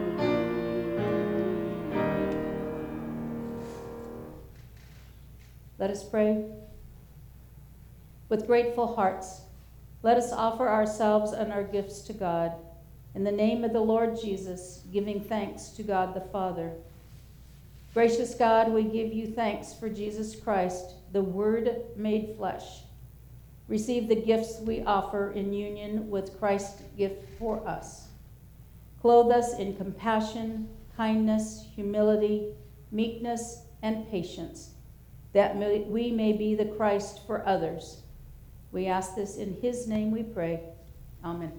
Let us pray. With grateful hearts, let us offer ourselves and our gifts to God. In the name of the Lord Jesus, giving thanks to God the Father. Gracious God, we give you thanks for Jesus Christ, the Word made flesh. Receive the gifts we offer in union with Christ's gift for us. Clothe us in compassion, kindness, humility, meekness, and patience, that may, we may be the Christ for others. We ask this in his name we pray. Amen.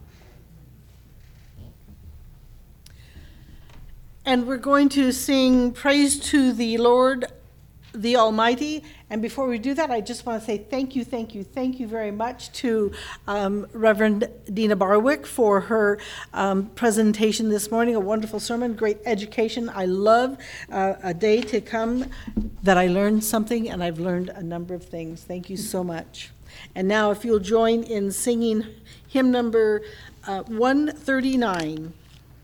And we're going to sing Praise to the Lord, the Almighty. And before we do that, I just want to say thank you, thank you, thank you very much to um, Reverend Dina Barwick for her um, presentation this morning. A wonderful sermon, great education. I love uh, a day to come that I learned something, and I've learned a number of things. Thank you so much. And now if you'll join in singing hymn number uh, one thirty-nine.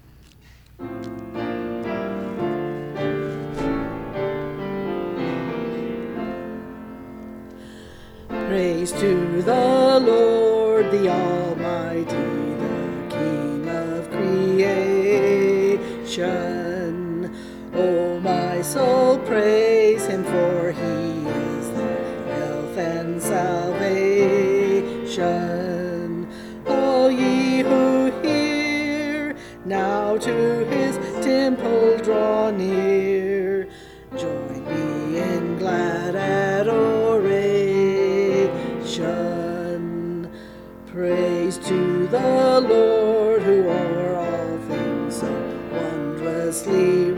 Praise to the Lord, the Almighty, the King of creation. O my soul, praise him, for he is thy health and salvation. All ye who hear, now to his temple draw near. Join me in glad adoration. Praise to the Lord, who o'er all things so wondrously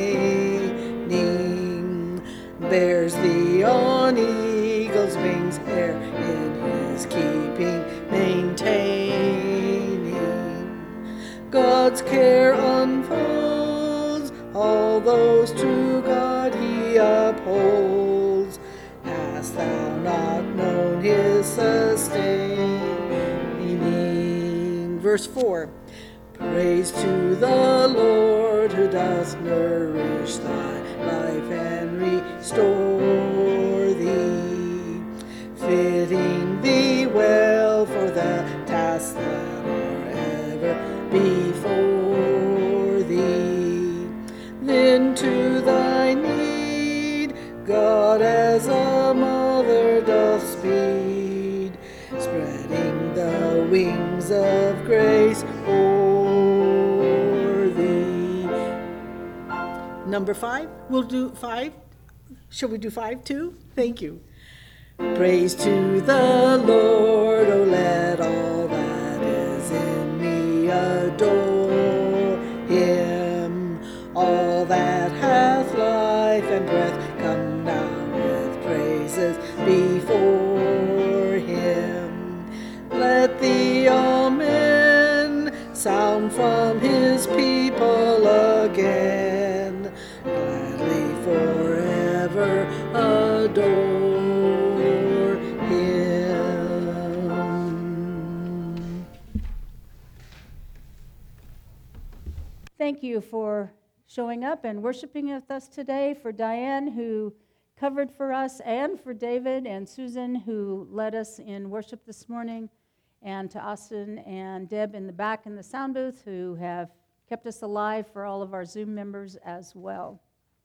reigning, bears thee on eagle's wings, ere in his keeping maintaining. God's care unfolds, all those true God he upholds. Hast thou not known his sustaining? Verse four. Praise to the Lord, who doth nourish thy life and restore thee, fitting thee well for the tasks that are ever before thee. Then to thy need God as a mother doth speed, spreading the wings of grace o'er thee. Number five, we'll do five. Shall we do five too? Thank you. Praise to the Lord, oh let all that is in me adore him. All that hath life and breath, come down with praises before him. Let the amen sound from his people again, gladly forever adore him. Thank you for showing up and worshiping with us today, for Diane, who covered for us, and for David and Susan, who led us in worship this morning, and to Austin and Deb in the back in the sound booth, who have kept us alive, for all of our Zoom members as well.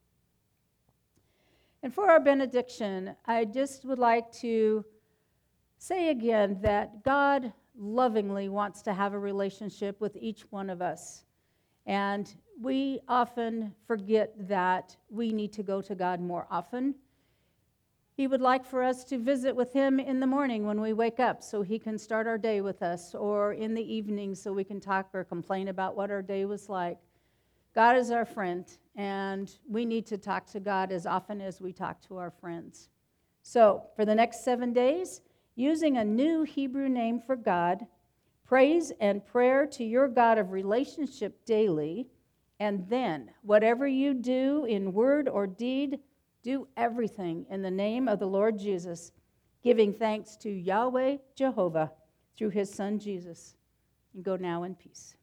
And for our benediction, I just would like to say again that God lovingly wants to have a relationship with each one of us. And we often forget that we need to go to God more often. He would like for us to visit with him in the morning when we wake up so he can start our day with us, or in the evening so we can talk or complain about what our day was like. God is our friend, and we need to talk to God as often as we talk to our friends. So, for the next seven days, using a new Hebrew name for God, praise and prayer to your God of relationship daily, and then, whatever you do in word or deed, do everything in the name of the Lord Jesus, giving thanks to Yahweh Jehovah through his Son Jesus. And go now in peace.